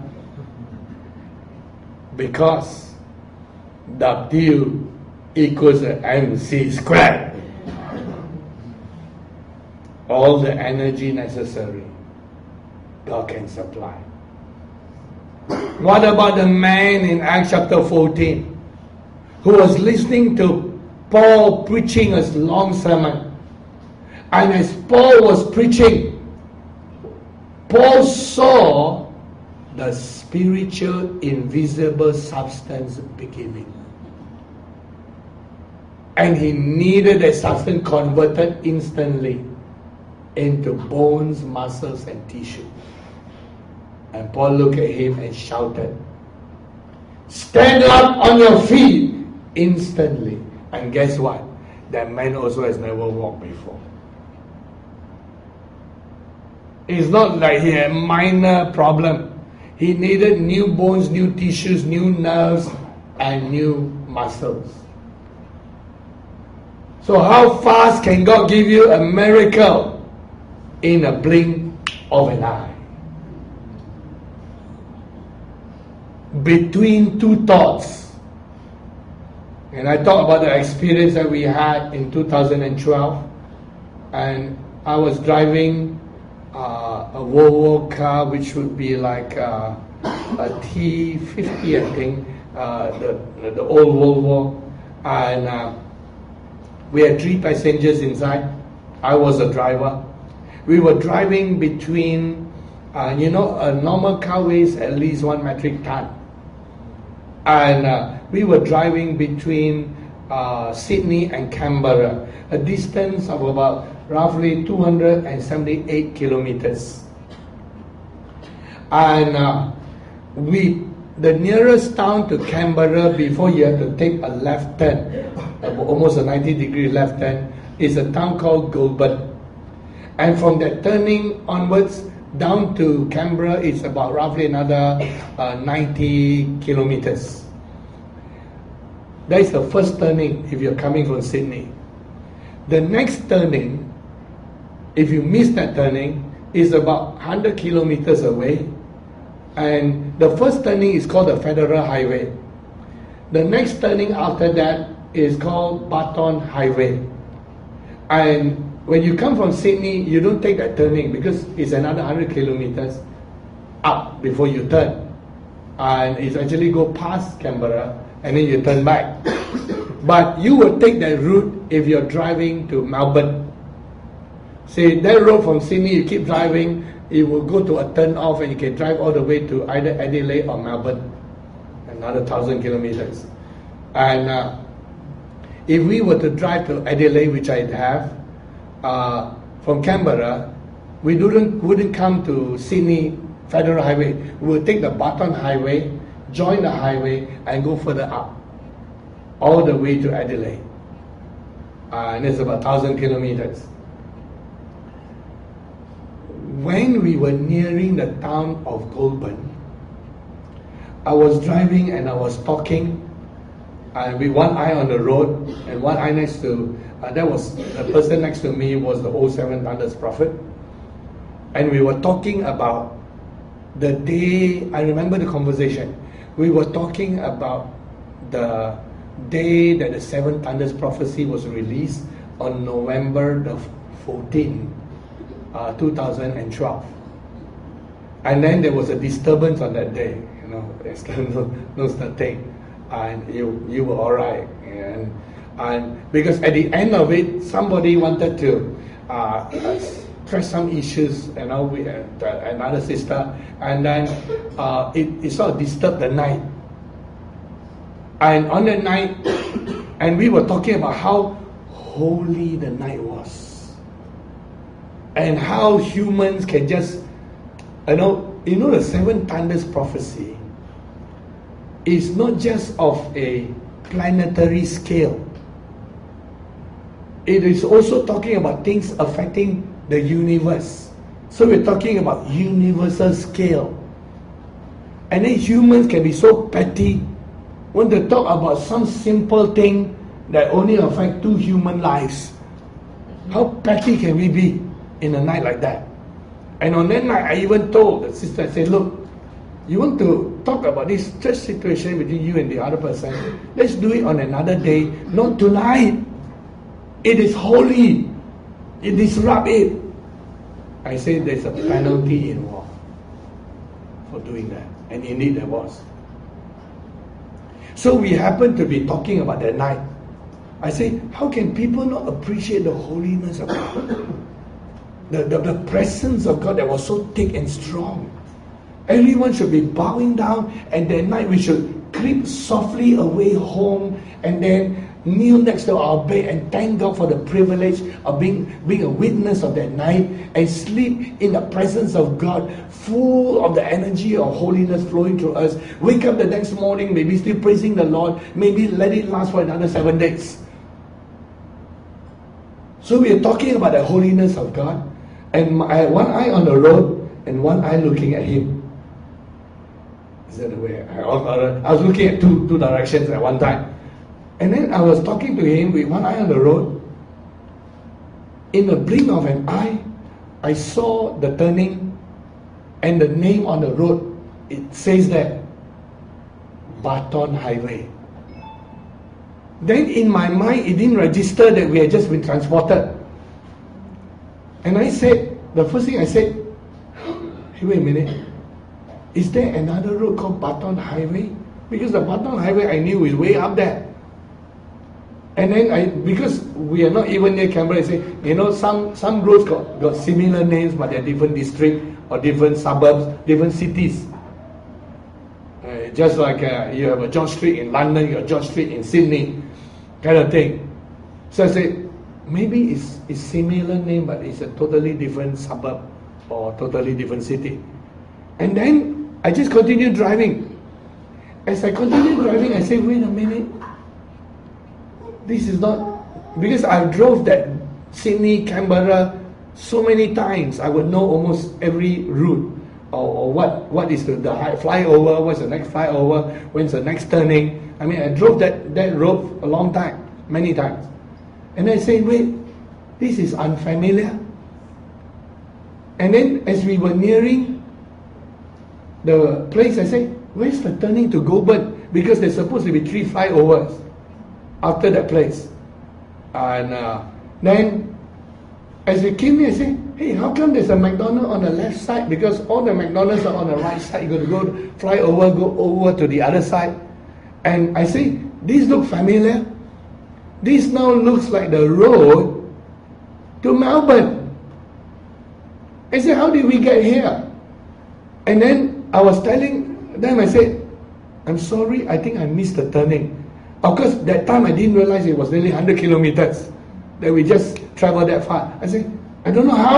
Because W equals MC squared. All the energy necessary, God can supply. What about the man in Acts chapter 14 who was listening to Paul preaching a long sermon? And as Paul was preaching, Paul saw the spiritual invisible substance beginning. And he needed a substance converted instantly into bones, muscles and tissue. And Paul looked at him and shouted, "Stand up on your feet!" Instantly. And guess what? That man also has never walked before. It's not like he had a minor problem. He needed new bones, new tissues, new nerves, and new muscles. So how fast can God give you a miracle? In a blink of an eye. Between two thoughts. And I talked about the experience that we had in 2012. And I was driving a Volvo car, which would be like a T50, I think, the old Volvo. And we had 3 passengers inside. I was a driver. We were driving between, a normal car weighs at least 1 metric ton. And we were driving between Sydney and Canberra, a distance of about roughly 278 kilometers. And the nearest town to Canberra before you have to take a left turn, almost a 90-degree left turn, is a town called Goulburn. And from that turning onwards down to Canberra, it's about roughly another 90 kilometers. That is the first turning if you're coming from Sydney. The next turning, if you miss that turning, is about 100 kilometers away. And the first turning is called the Federal Highway. The next turning after that is called Barton Highway. And when you come from Sydney, you don't take that turning because it's another 100 kilometers up before you turn. And it's actually go past Canberra and then you turn back. But you will take that route if you're driving to Melbourne. See, that road from Sydney, you keep driving, it will go to a turn off and you can drive all the way to either Adelaide or Melbourne. Another 1,000 kilometers. And if we were to drive to Adelaide, which I have, from Canberra, we wouldn't come to Sydney Federal Highway. We would take the Barton Highway, join the highway, and go further up, all the way to Adelaide. And it's about 1,000 kilometers. When we were nearing the town of Goulburn, I was driving and I was talking, and with one eye on the road and one eye next to, the person next to me was the 07 Thunders Prophet. And we were talking about the day, I remember the conversation. We were talking about the day that the 7 Thunders Prophecy was released on November the 14th, 2012. And then there was a disturbance on that day, there's no such thing. And you were alright. And because at the end of it, somebody wanted to press some issues, with another sister, and then it sort of disturbed the night. And on the night, and we were talking about how holy the night was, and how humans can just, the 7 Thunders Prophecy is not just of a planetary scale. It is also talking about things affecting the universe. So we're talking about universal scale. And then humans can be so petty when they talk about some simple thing that only affect 2 human lives. How petty can we be in a night like that? And on that night, I even told the sister, I said, look, you want to talk about this church situation between you and the other person, let's do it on another day, not tonight. It is holy. It disrupts it. I said there's a penalty involved for doing that. And indeed there was. So we happened to be talking about that night. I say, how can people not appreciate the holiness of God? The presence of God that was so thick and strong. Everyone should be bowing down, and that night we should creep softly away home and then kneel next to our bed and thank God for the privilege of being a witness of that night, and sleep in the presence of God, full of the energy of holiness flowing through us. Wake up the next morning, maybe still praising the Lord, maybe let it last for another 7 days. So we are talking about the holiness of God, and I had one eye on the road and one eye looking at Him. Is that the way? I was looking at two directions at one time. And then I was talking to Him with one eye on the road. In the blink of an eye, I saw the turning and the name on the road. It says that Barton Highway. Then in my mind, it didn't register that we had just been transported. And I said, the first thing I said, hey, wait a minute. Is there another road called Barton Highway? Because the Barton Highway I knew is way up there. And then because we are not even near Canberra, I say, some roads got similar names, but they're different districts or different suburbs, different cities. Just like you have a George Street in London, you have George Street in Sydney, kind of thing. So I said, maybe it's similar name, but it's a totally different suburb or totally different city. And then I just continued driving. As I continued driving, I said, wait a minute. This is not, because I drove that Sydney, Canberra so many times, I would know almost every route, or what is the flyover, what's the next flyover, when's the next turning. I mean, I drove that road a long time, many times. And I said, wait, this is unfamiliar. And then as we were nearing the place, I said, where's the turning to Goulburn? Because there's supposed to be 3 flyovers after that place. And then as we came here, I said, hey, how come there's a McDonald's on the left side? Because all the McDonald's are on the right side. You got to fly over, go over to the other side. And I say, this looks familiar. This now looks like the road to Melbourne. I said, how did we get here? And then I was telling them, I said, I'm sorry, I think I missed the turning. Of course, that time I didn't realize it was nearly 100 kilometers that we just traveled that far. I said, I don't know how,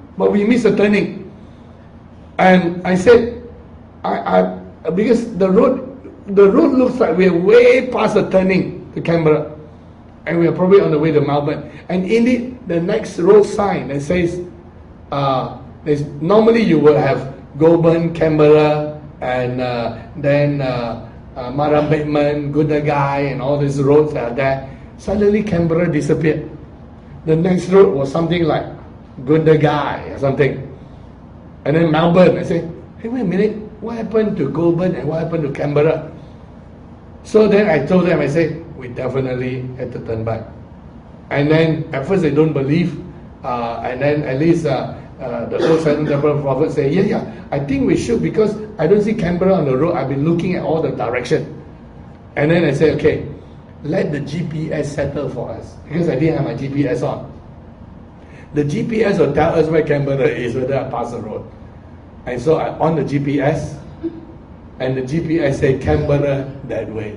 but we missed a turning. And I said, because the road looks like we're way past the turning to Canberra, and we're probably on the way to Melbourne. And indeed, the next road sign that says, normally you will have Goulburn, Canberra, and then Murrumbeena, Gundagai, and all these roads are there. Suddenly, Canberra disappeared. The next road was something like Gundagai or something. And then Melbourne. I said, hey, wait a minute, what happened to Goulburn and what happened to Canberra? So then I told them, I said, we definitely had to turn back. And then at first they don't believe, and then at least the old Southern Temple prophet say, yeah, I think we should, because I don't see Canberra on the road. I've been looking at all the direction. And then I said, okay, let the GPS settle for us, because I didn't have my GPS on. The GPS will tell us where Canberra is, whether I pass the road. And so I on the GPS, and the GPS said Canberra that way.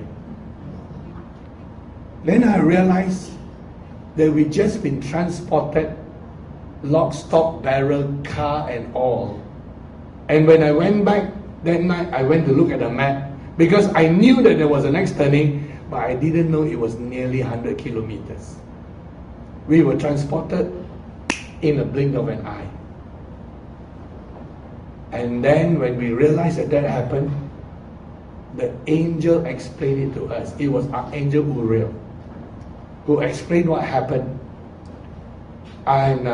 Then I realized that we just been transported, lock, stock, barrel, car and all. And when I went back that night, I went to look at the map, because I knew that there was a next turning, but I didn't know it was nearly 100 kilometers. We were transported in a blink of an eye. And then when we realized that happened, the angel explained it to us. It was Archangel Uriel who explained what happened. And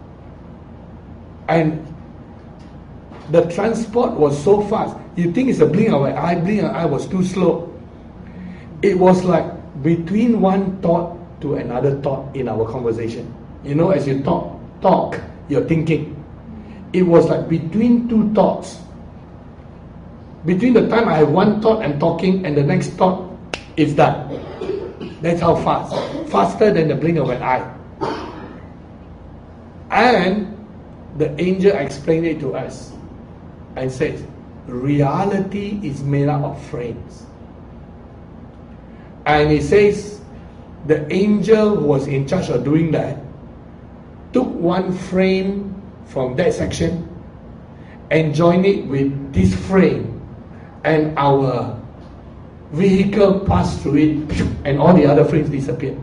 the transport was so fast. You think it's a blink of an eye. Blink of an eye was too slow. It was like between one thought to another thought in our conversation. You know, as you talk, you're thinking. It was like between two thoughts. Between the time I have one thought and talking and the next thought, it's done. That's how fast. Faster than the blink of an eye. And the angel explained it to us and says, reality is made up of frames. And he says, the angel who was in charge of doing that took one frame from that section and joined it with this frame, and our vehicle passed through it, and all the other frames disappeared.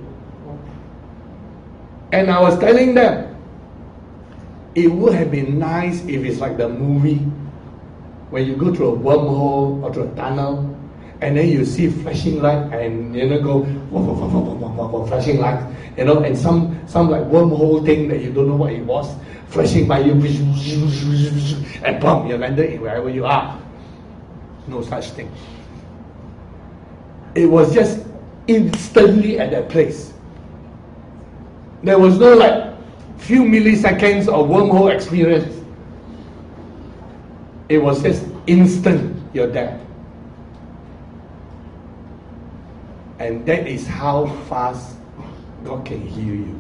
And I was telling them, it would have been nice if it's like the movie, when you go through a wormhole or through a tunnel, and then you see flashing light, and go flashing light, and some like wormhole thing that you don't know what it was, flashing by you, and boom, you landed in wherever you are. No such thing. It was just instantly at that place. There was no like few milliseconds of wormhole experience. It was just instant, you're there. And that is how fast God can heal you.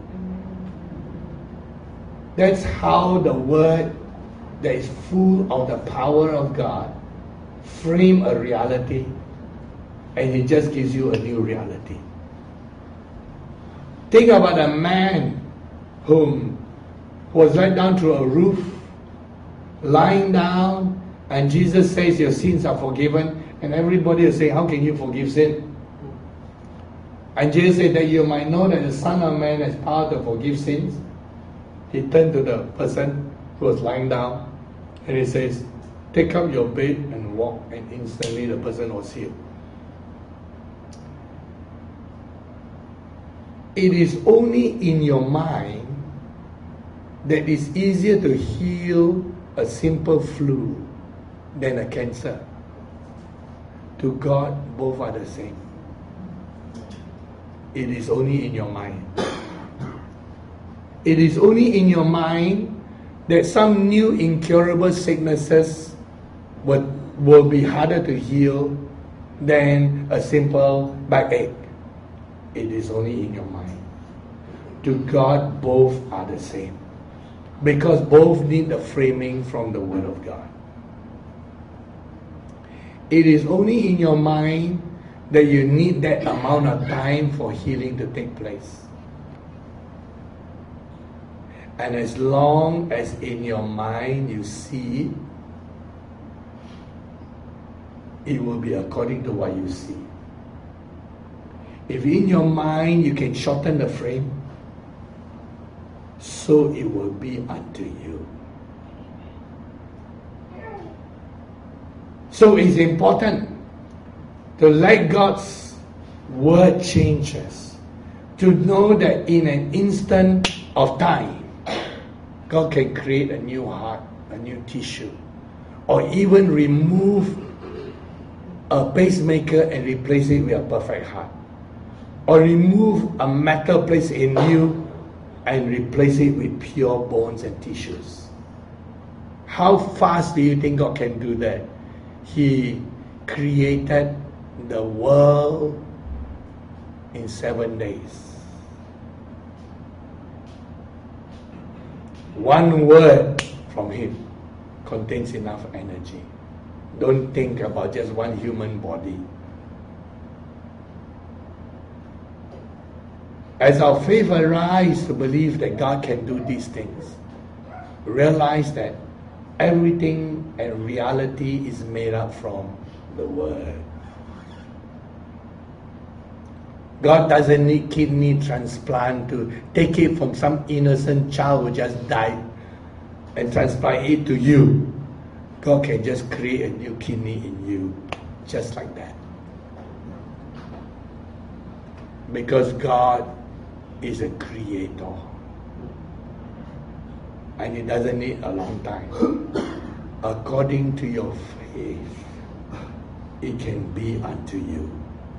That's how the word that is full of the power of God frame a reality, and He just gives you a new reality. Think about a man who was let down through a roof, lying down, and Jesus says, your sins are forgiven, and everybody will say, how can you forgive sin? And Jesus said that you might know that the Son of Man has power to forgive sins. He turned to the person who was lying down, and he says, take up your bed and walk, and instantly the person was healed. It is only in your mind that it's easier to heal a simple flu than a cancer. To God, both are the same. It is only in your mind. It is only in your mind that some new incurable sicknesses will be harder to heal than a simple backache. It is only in your mind. To God, both are the same. Because both need the framing from the Word of God. It is only in your mind that you need that amount of time for healing to take place. And as long as in your mind you see it, it will be according to what you see. If in your mind you can shorten the frame, so it will be unto you. So it's important to let God's word change us, to know that in an instant of time, God can create a new heart, a new tissue, or even remove a pacemaker and replace it with a perfect heart, or remove a metal place in you and replace it with pure bones and tissues. How fast do you think God can do that? He created the world in 7 days. One word from Him contains enough energy. Don't think about just one human body. As our faith arises to believe that God can do these things, realize that everything and reality is made up from the Word. God doesn't need kidney transplant to take it from some innocent child who just died and transplant it to you. God can just create a new kidney in you, just like that. Because God is a creator. And it doesn't need a long time. According to your faith, it can be unto you.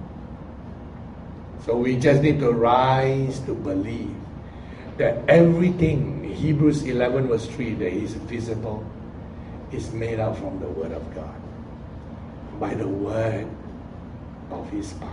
So we just need to rise to believe that everything, Hebrews 11 verse 3, that is visible, is made up from the Word of God, by the Word of His power.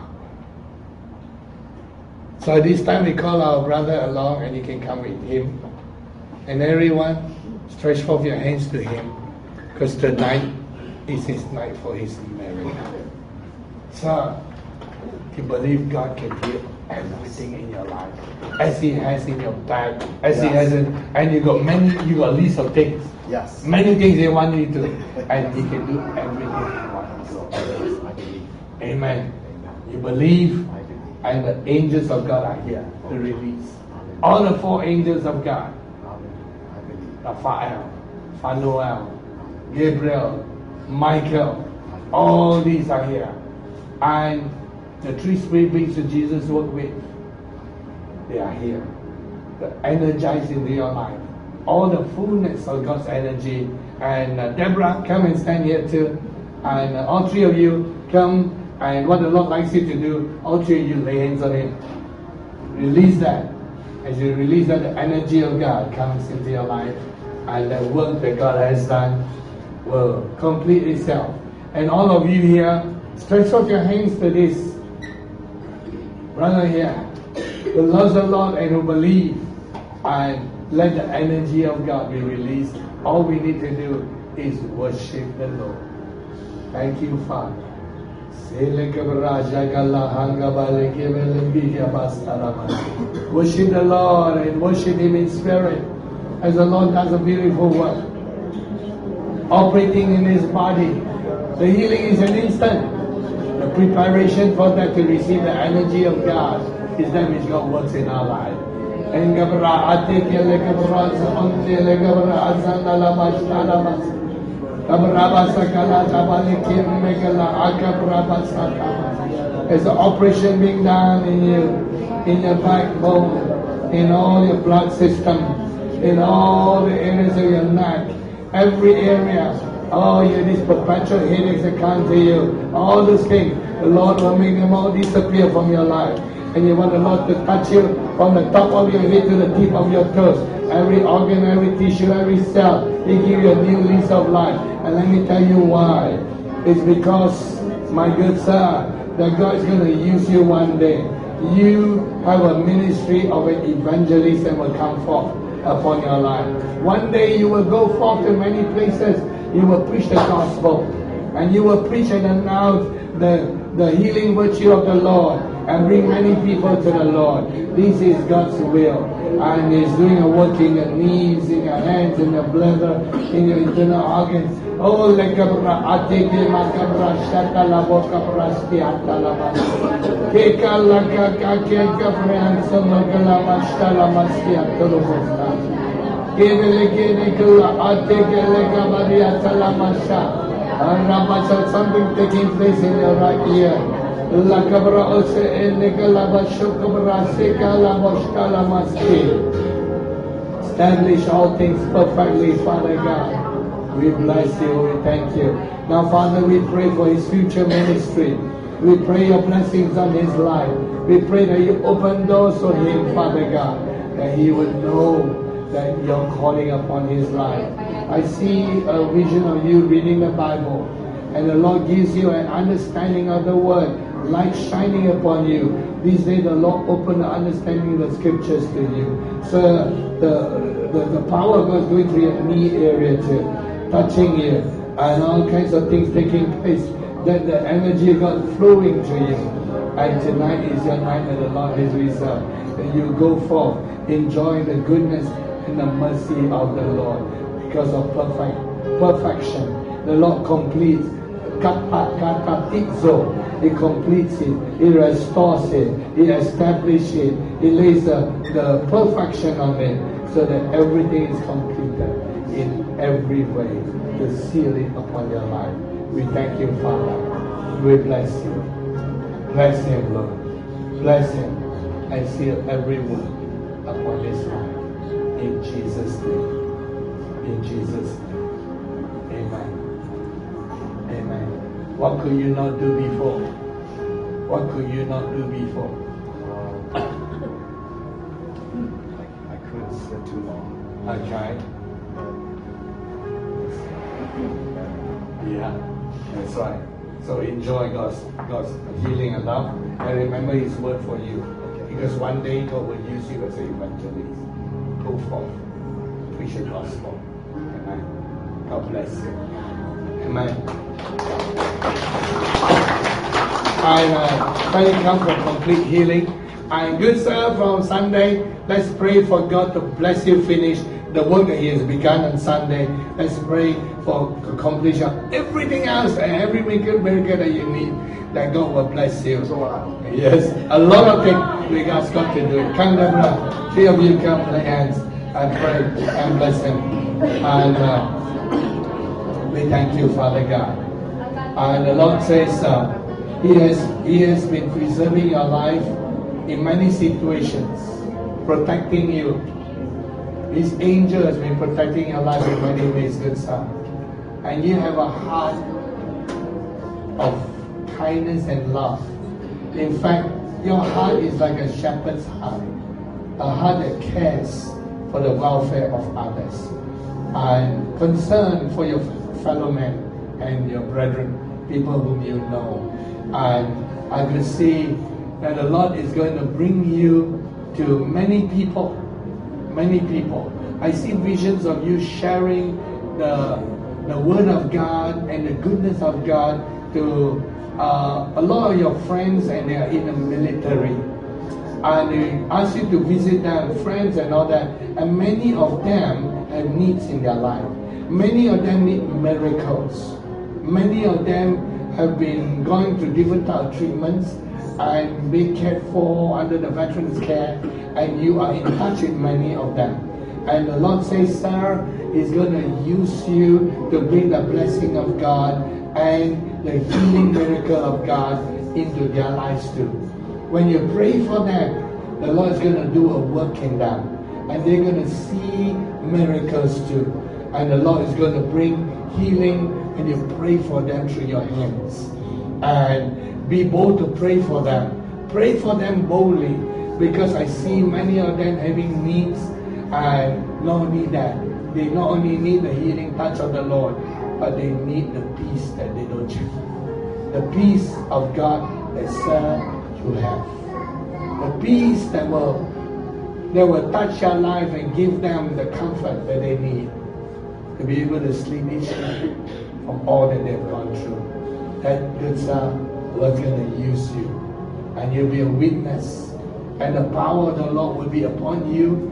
So at this time we call our brother along, and you can come with him. And everyone, stretch forth your hands to him, because tonight is his night for his marriage. So, you believe God can do everything in your life, as He has in your back, as He has in, and you got a list of things. Yes. Many things He wants you to, and He can do everything He wants you to. Amen. You believe, and the angels of God are here to release. All the 4 angels of God, Raphael, Phanuel, Gabriel, Michael, all these are here. And the 3 spirit beings that Jesus worked with, they are here. They're energized into your life. All the fullness of God's energy. And Deborah, come and stand here too. And all 3 of you come, and what the Lord likes you to do, all 3 of you lay hands on Him. Release that. As you release that, the energy of God comes into your life, and the work that God has done will complete itself. And all of you here, stretch out your hands to this brother here, who loves the Lord and who believes, and let the energy of God be released. All we need to do is worship the Lord. Thank you, Father. Worship the Lord and worship Him in spirit, as the Lord does a beautiful work, operating in His body. The healing is an instant. The preparation for that to receive the energy of God is that which God works in our life. There's an operation being done in you, in your backbone, in all your blood system, in all the areas of your neck, every area. Oh, you these perpetual headaches that come to you, all those things, the Lord will make them all disappear from your life. And you want the Lord to touch you from the top of your head to the tip of your toes. Every organ, every tissue, every cell, He give you a new lease of life. And let me tell you why. It's because, my good sir, that God is going to use you one day. You have a ministry of an evangelist that will come forth upon your life. One day you will go forth to many places. You will preach the gospel, and you will preach and announce the healing virtue of the Lord, and bring many people to the Lord. This is God's will. And He's doing a work in your knees, in your hands, in your bladder, in your internal organs. Oh, lekabra ateke makabra shatala bokabra stiatala mas. Keka laka keka fransa magala mashtala mastiatolo bosta. Kele kele kula ateke lekabari atala masha. And something taking place in your right ear. La cabra ose enegalaba shokabra sekala moshkala maski. Establish all things perfectly, Father God. We bless you, we thank you. Now, Father, we pray for his future ministry. We pray your blessings on his life. We pray that you open doors for him, Father God, that he would know that you're calling upon his life. I see a vision of you reading the Bible, and the Lord gives you an understanding of the word, light shining upon you. These days the Lord opened the understanding of the scriptures to you. So the power of God is going through your knee area too, touching you, and all kinds of things taking place. That the energy of God flowing to you. And tonight is your night that the Lord has reserved. That you go forth, enjoy the goodness and the mercy of the Lord. Because of perfection. The Lord completes. He completes it. He restores it. He establishes it. He lays the perfection on it. So that everything is completed in every way. To seal it upon your life. We thank you, Father. We bless you. Bless him, Lord. Bless him. And seal every word upon his life. In Jesus' name. In Jesus' name. Amen. Amen. What could you not do before? What could you not do before? I couldn't sit too long. Okay. Yeah, that's right. So enjoy God's healing and love. And remember his word for you. Because one day God will use you as an evangelist. Go forth. Preach the gospel. Amen. God bless you. Amen. And thank God for complete healing. And good sir, from Sunday, let's pray for God to bless you, finish the work that he has begun on Sunday. Let's pray for completion of everything else and every miracle that you need, that God will bless you. Yes, a lot of things we ask God to do. Come, Deborah, three of you come, lay hands and pray and bless him. And we thank you, Father God. And the Lord says he has been preserving your life in many situations, protecting you. His angel has been protecting your life in many ways, good son. And you have a heart of kindness and love. In fact, your heart is like a shepherd's heart. A heart that cares for the welfare of others. And concern for your fellow men and your brethren, people whom you know. And I can see that the Lord is going to bring you to many people. Many people. I see visions of you sharing the word of God and the goodness of God to a lot of your friends, and they are in the military. And they ask you to visit them, friends and all that. And many of them have needs in their life. Many of them need miracles. Many of them have been going through different type of treatments and being cared for under the veterans care, and you are in touch with many of them. And the Lord says, sir, He's going to use you to bring the blessing of God and the healing miracle of God into their lives too. When you pray for them, the Lord is going to do a work in them, and they're going to see miracles too. And the Lord is going to bring healing, and you pray for them through your hands. And be bold to pray for them. Pray for them boldly, because I see many of them having needs, and not only that, they not only need the healing touch of the Lord, but they need the peace that they don't have. The peace of God that, sir, you have. The peace that will touch your life and give them the comfort that they need to be able to sleep each night from all that they've gone through. That good sir, God's going to use you, and you'll be a witness, and the power of the Lord will be upon you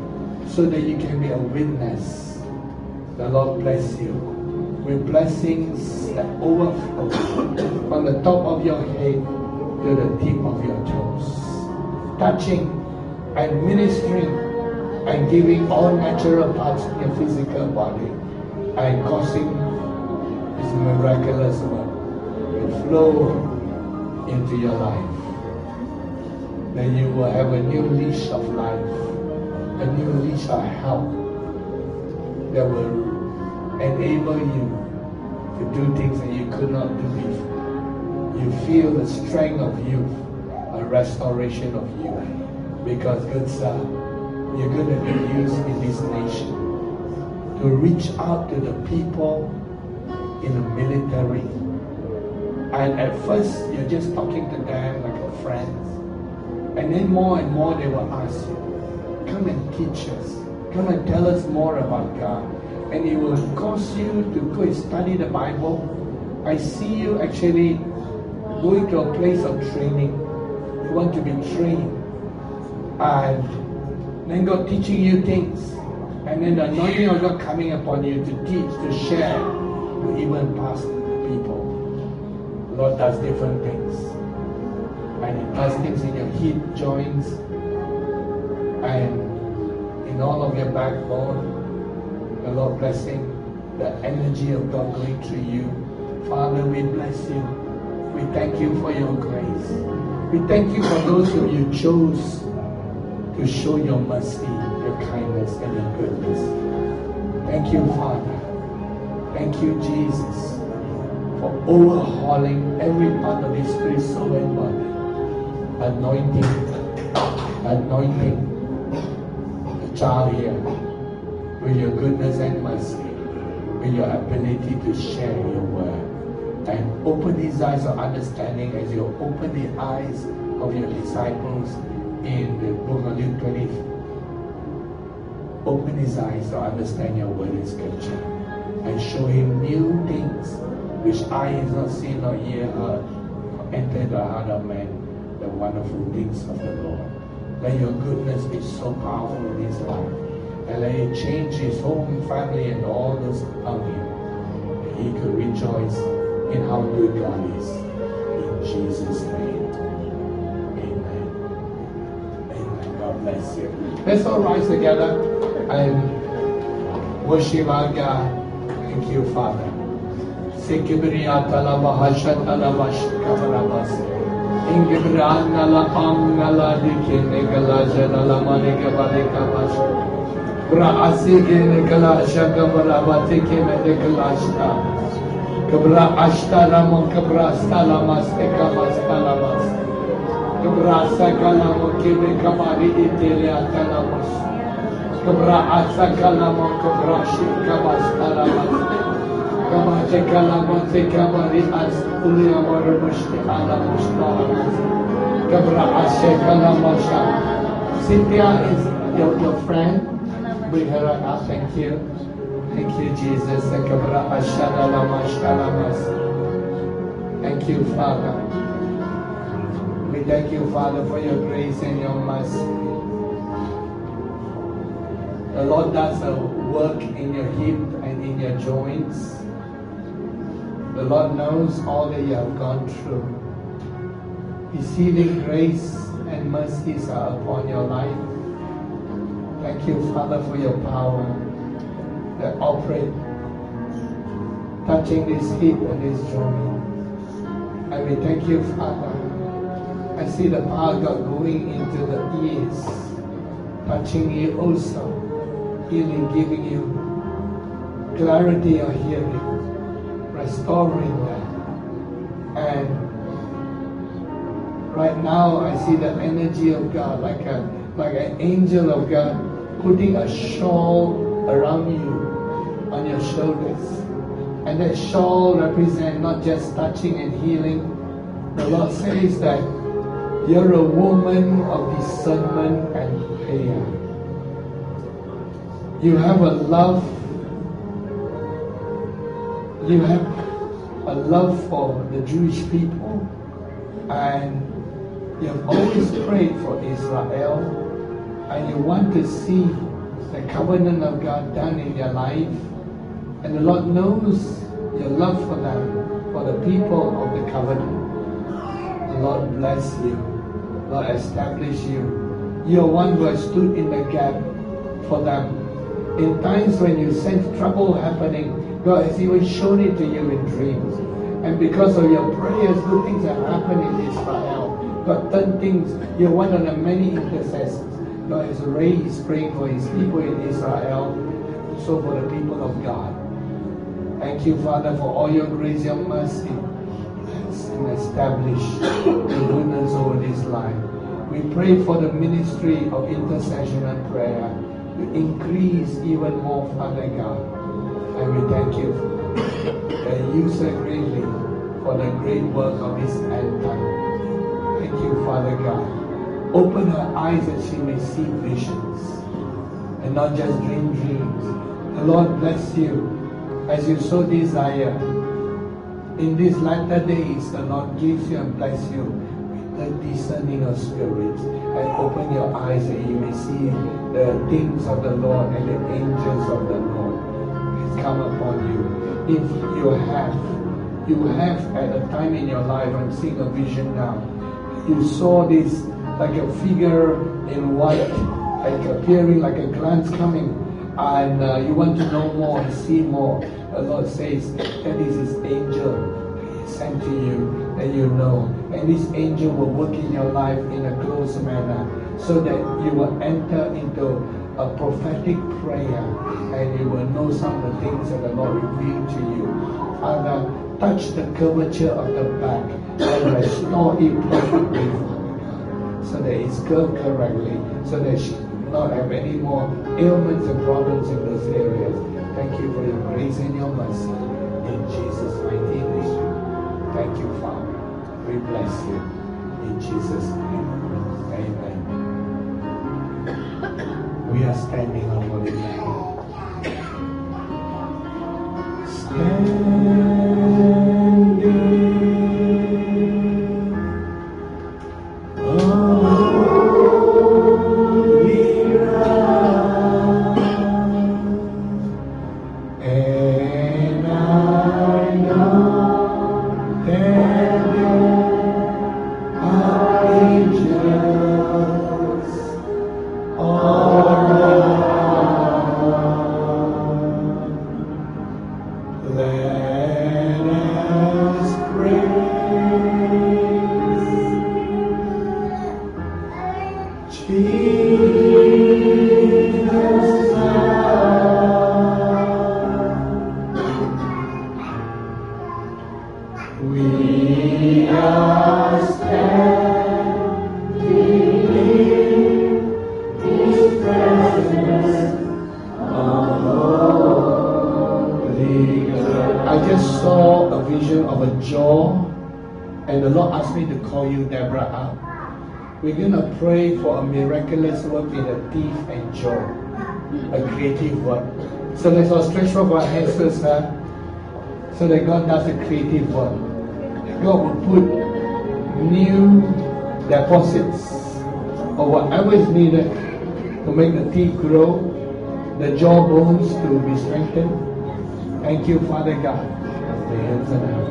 so that you can be a witness. The Lord bless you with blessings that overflow from the top of your head to the tip of your toes, touching and ministering and giving all natural parts in your physical body and causing this miraculous work to flow into your life. Then you will have a new leash of life, a new leash of health that will enable you to do things that you could not do before. You feel the strength of youth, a restoration of youth. Because, good sir, you're going to be used in this nation to reach out to the people in the military. And at first, you're just talking to them like a friend. And then more and more they will ask you, come and teach us. Come and tell us more about God. And it will cause you to go and study the Bible. I see you actually going to a place of training. You want to be trained. And then God teaching you things. And then the anointing of God coming upon you to teach, to share, to even pass people. The Lord does different things. And He does things in your hip joints and in all of your backbone. The Lord blessing the energy of God going through you. Father, we bless you. We thank you for your grace. We thank you for those who you chose to show your mercy, your kindness, and your goodness. Thank you, Father. Thank you, Jesus, for overhauling every part of His spirit, soul, and body. Anointing the child here with your goodness and mercy, with your ability to share your word. And open his eyes of understanding as you open the eyes of your disciples in the book of Luke 20. Open his eyes to understand your word in scripture and show him new things which eye has not seen nor ear heard, or enter the heart of man, the wonderful things of the Lord. Let your goodness be so powerful in his life, and let it change his home, family, and all those around him. That he could rejoice in how good God is. In Jesus' name. Amen. Amen. God bless you. Let's all rise together and worship our God. Thank you, Father. Kabra ashtaramo kabra stalamas ekamas talamas kabra sakalamo kebe kamari itele atalamos kabra asakalamo kabra shikamas talamas kabate kalamo te kamari as uliamoro mushti alamos talamas kabra asakalamo sha. Cynthia is your friend. Bring her up. Thank you. Thank you, Jesus. Thank you, Father. We thank you, Father, for your grace and your mercy. The Lord does a work in your hip and in your joints. The Lord knows all that you have gone through. His healing grace and mercies are upon your life. Thank you, Father, for your power that operate, touching this hip and this joint. And we thank you, Father. I see the power of God going into the ears, touching you also, healing, giving you clarity of hearing, restoring that. And right now I see the energy of God, like an angel of God, putting a shawl around you, on your shoulders. And that shawl represents not just touching and healing. The Lord says that you're a woman of discernment and prayer. You have a love for the Jewish people, and you have always prayed for Israel, and you want to see the covenant of God done in their life. And the Lord knows your love for them, for the people of the covenant. The Lord bless you. Lord establish you. You are one who has stood in the gap for them. In times when you sense trouble happening, God has even shown it to you in dreams. And because of your prayers, good things have happened in Israel. God turned things. You're one of the many intercessors. God has raised praying for His people in Israel, so for the people of God. Thank you, Father, for all your grace, your mercy, and establish the goodness over this life. We pray for the ministry of intercession and prayer to increase even more, Father God. And we thank you that you use her greatly for the great work of this end time. Thank you, Father God. Open her eyes that she may see visions and not just dream dreams. The Lord bless you as you so desire. In these latter days, the Lord gives you and bless you with the discerning of spirits, and open your eyes that you may see the things of the Lord and the angels of the Lord has come upon you. If you have at a time in your life, I'm seeing a vision now, you saw this like a figure in white, like appearing, like a glance coming, and you want to know more and see more. The Lord says that is His angel sent to you, and you know. And this angel will work in your life in a close manner, so that you will enter into a prophetic prayer, and you will know some of the things that the Lord revealed to you. Father, touch the curvature of the back and restore it perfectly, so that it's curved correctly, so that she will not have any more ailments and problems in those areas. Thank you for your grace and your mercy. In Jesus' mighty name. Thank you, Father. We bless you. In Jesus' name. Amen. We are standing on holy ground. Standing we're going to pray for a miraculous work in the teeth and jaw, a creative work. So let's all stretch forth our hands first, so that God does a creative work. God will put new deposits or whatever is needed to make the teeth grow, the jaw bones to be strengthened. Thank you, Father God. The hands and hands.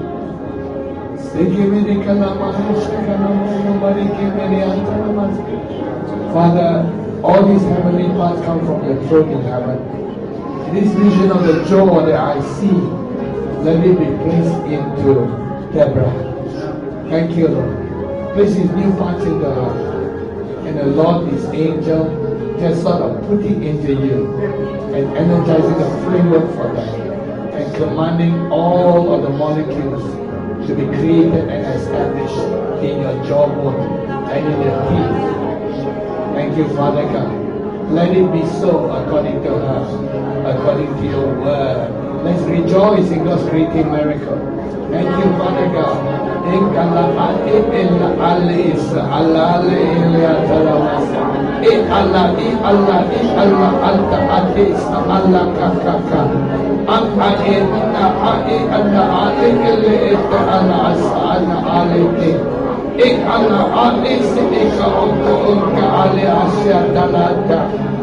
Father, all these heavenly parts come from your throne in heaven. This vision of the jaw that I see, let it be placed into Deborah. Thank you, Lord. Place these new parts into her. And the Lord, His angel, just sort of putting into you and energizing a framework for them and commanding all of the molecules to be created and established in your jawbone and in your teeth. Thank you, Father God. Let it be so according to her, according to your word. Let's rejoice in God's creative miracle. Thank you, Father God. Ikala alisi ika oko oka ale asya talata.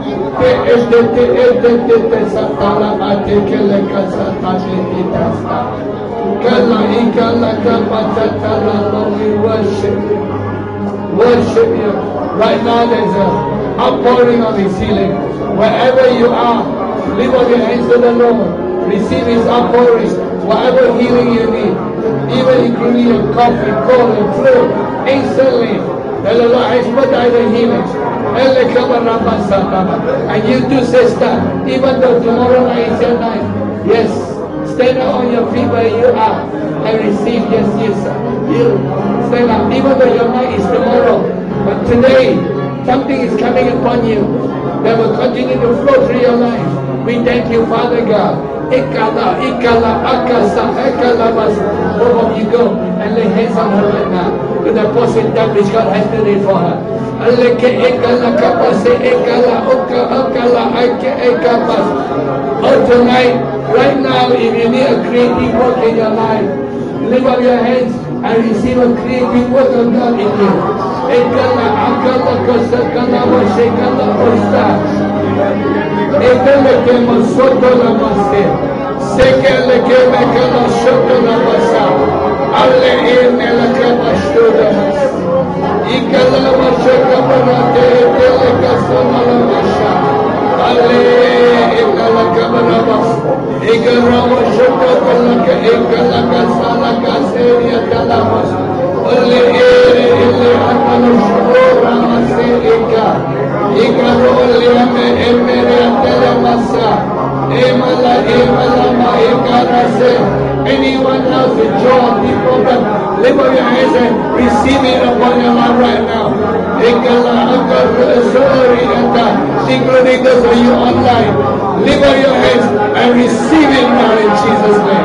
Te satala atekele kasatale itasta. Kala ikala kapatala, Lord, we worship you. Worship you. Right now there's an outpouring of His healing. Wherever you are, lift up your hands to the Lord. Receive His outpouring. Whatever healing you need, even including your cough and cold and flu, instantly, the Lord has provided healing. And you too, sister, even though tomorrow night is your night, yes, stand up on your feet where you are and receive. Yes, you stand up, even though your night is tomorrow. But today, something is coming upon you that will continue to flow through your life. We thank you, Father God. Ikala, akasa, ekalabas. Both of you go and lay hands on her right now to deposit that which God has today for her. Aleke ekala kapase, ekala, okala, ekabas. Oh, tonight, right now, if you need a creative work in your life, lift up your hands and receive a creative work of God in you. Ekala, akala, kosakala, wasekala, osta. Ekele ke mosoto la mase. Sekele ke mekala soto la masa. Ale ene la kabashto la masa. Ikala la masaka parate, ekele kasona la masa. Ale ekala kabara masa. Ekala masaka parate, ekala kasala kaseria tala masa. Ale ele akala shura masa eka. Ikalo le ame emere tala masa. Emala ma ekarase. Anyone else with joy, people that lift up your hands and receive it upon your life right now. Including those of you online, lift up your hands and receive it now in Jesus' name.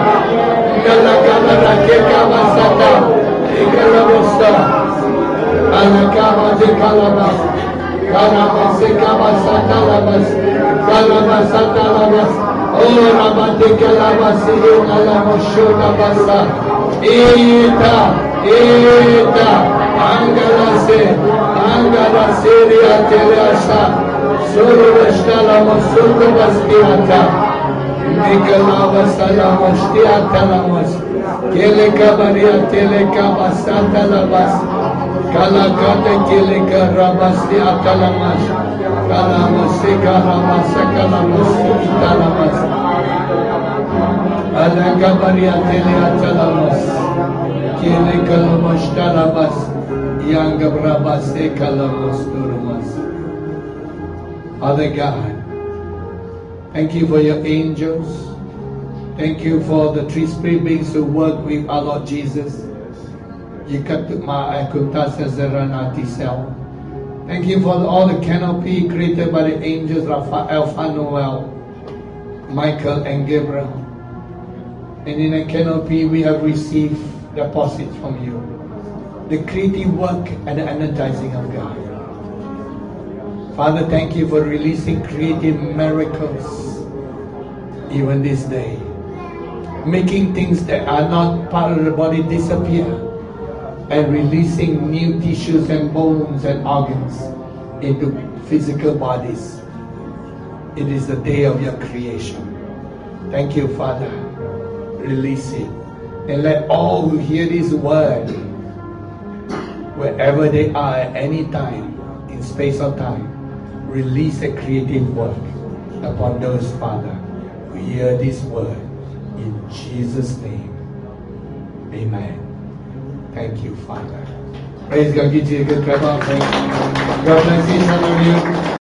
Oh, Rabateke Labasiri Alamoshota Basa. Ita, Angala Syria Teleasa, Solo Vestala Mosuko Baskiata, Nikolava Salamoshtia Talamos, Kelekabaria Telekabasata Labas, Kalakate Keleka Rabastia Talamas, Kalamasika Ramasaka Lamosi Talamas, Alakabaria Teleatalamas, Kelekalamas Talabas, Yangabrabase Kalamos Turmas. Father God, thank you for your angels. Thank you for the three spirit beings who work with our Lord Jesus. Thank you for all the canopy created by the angels, Alpha, Noel, Michael and Gabriel. And in a canopy we have received deposits from you. The creative work and the energizing of God. Father, thank you for releasing creative miracles even this day. Making things that are not part of the body disappear and releasing new tissues and bones and organs into physical bodies. It is the day of your creation. Thank you, Father. Release it. And let all who hear this word, wherever they are at any time, in space or time, release a creative work upon those, Father, who hear this word. In Jesus' name, amen. Thank you, Father. Praise God. Give you a good clap. God bless each one of you.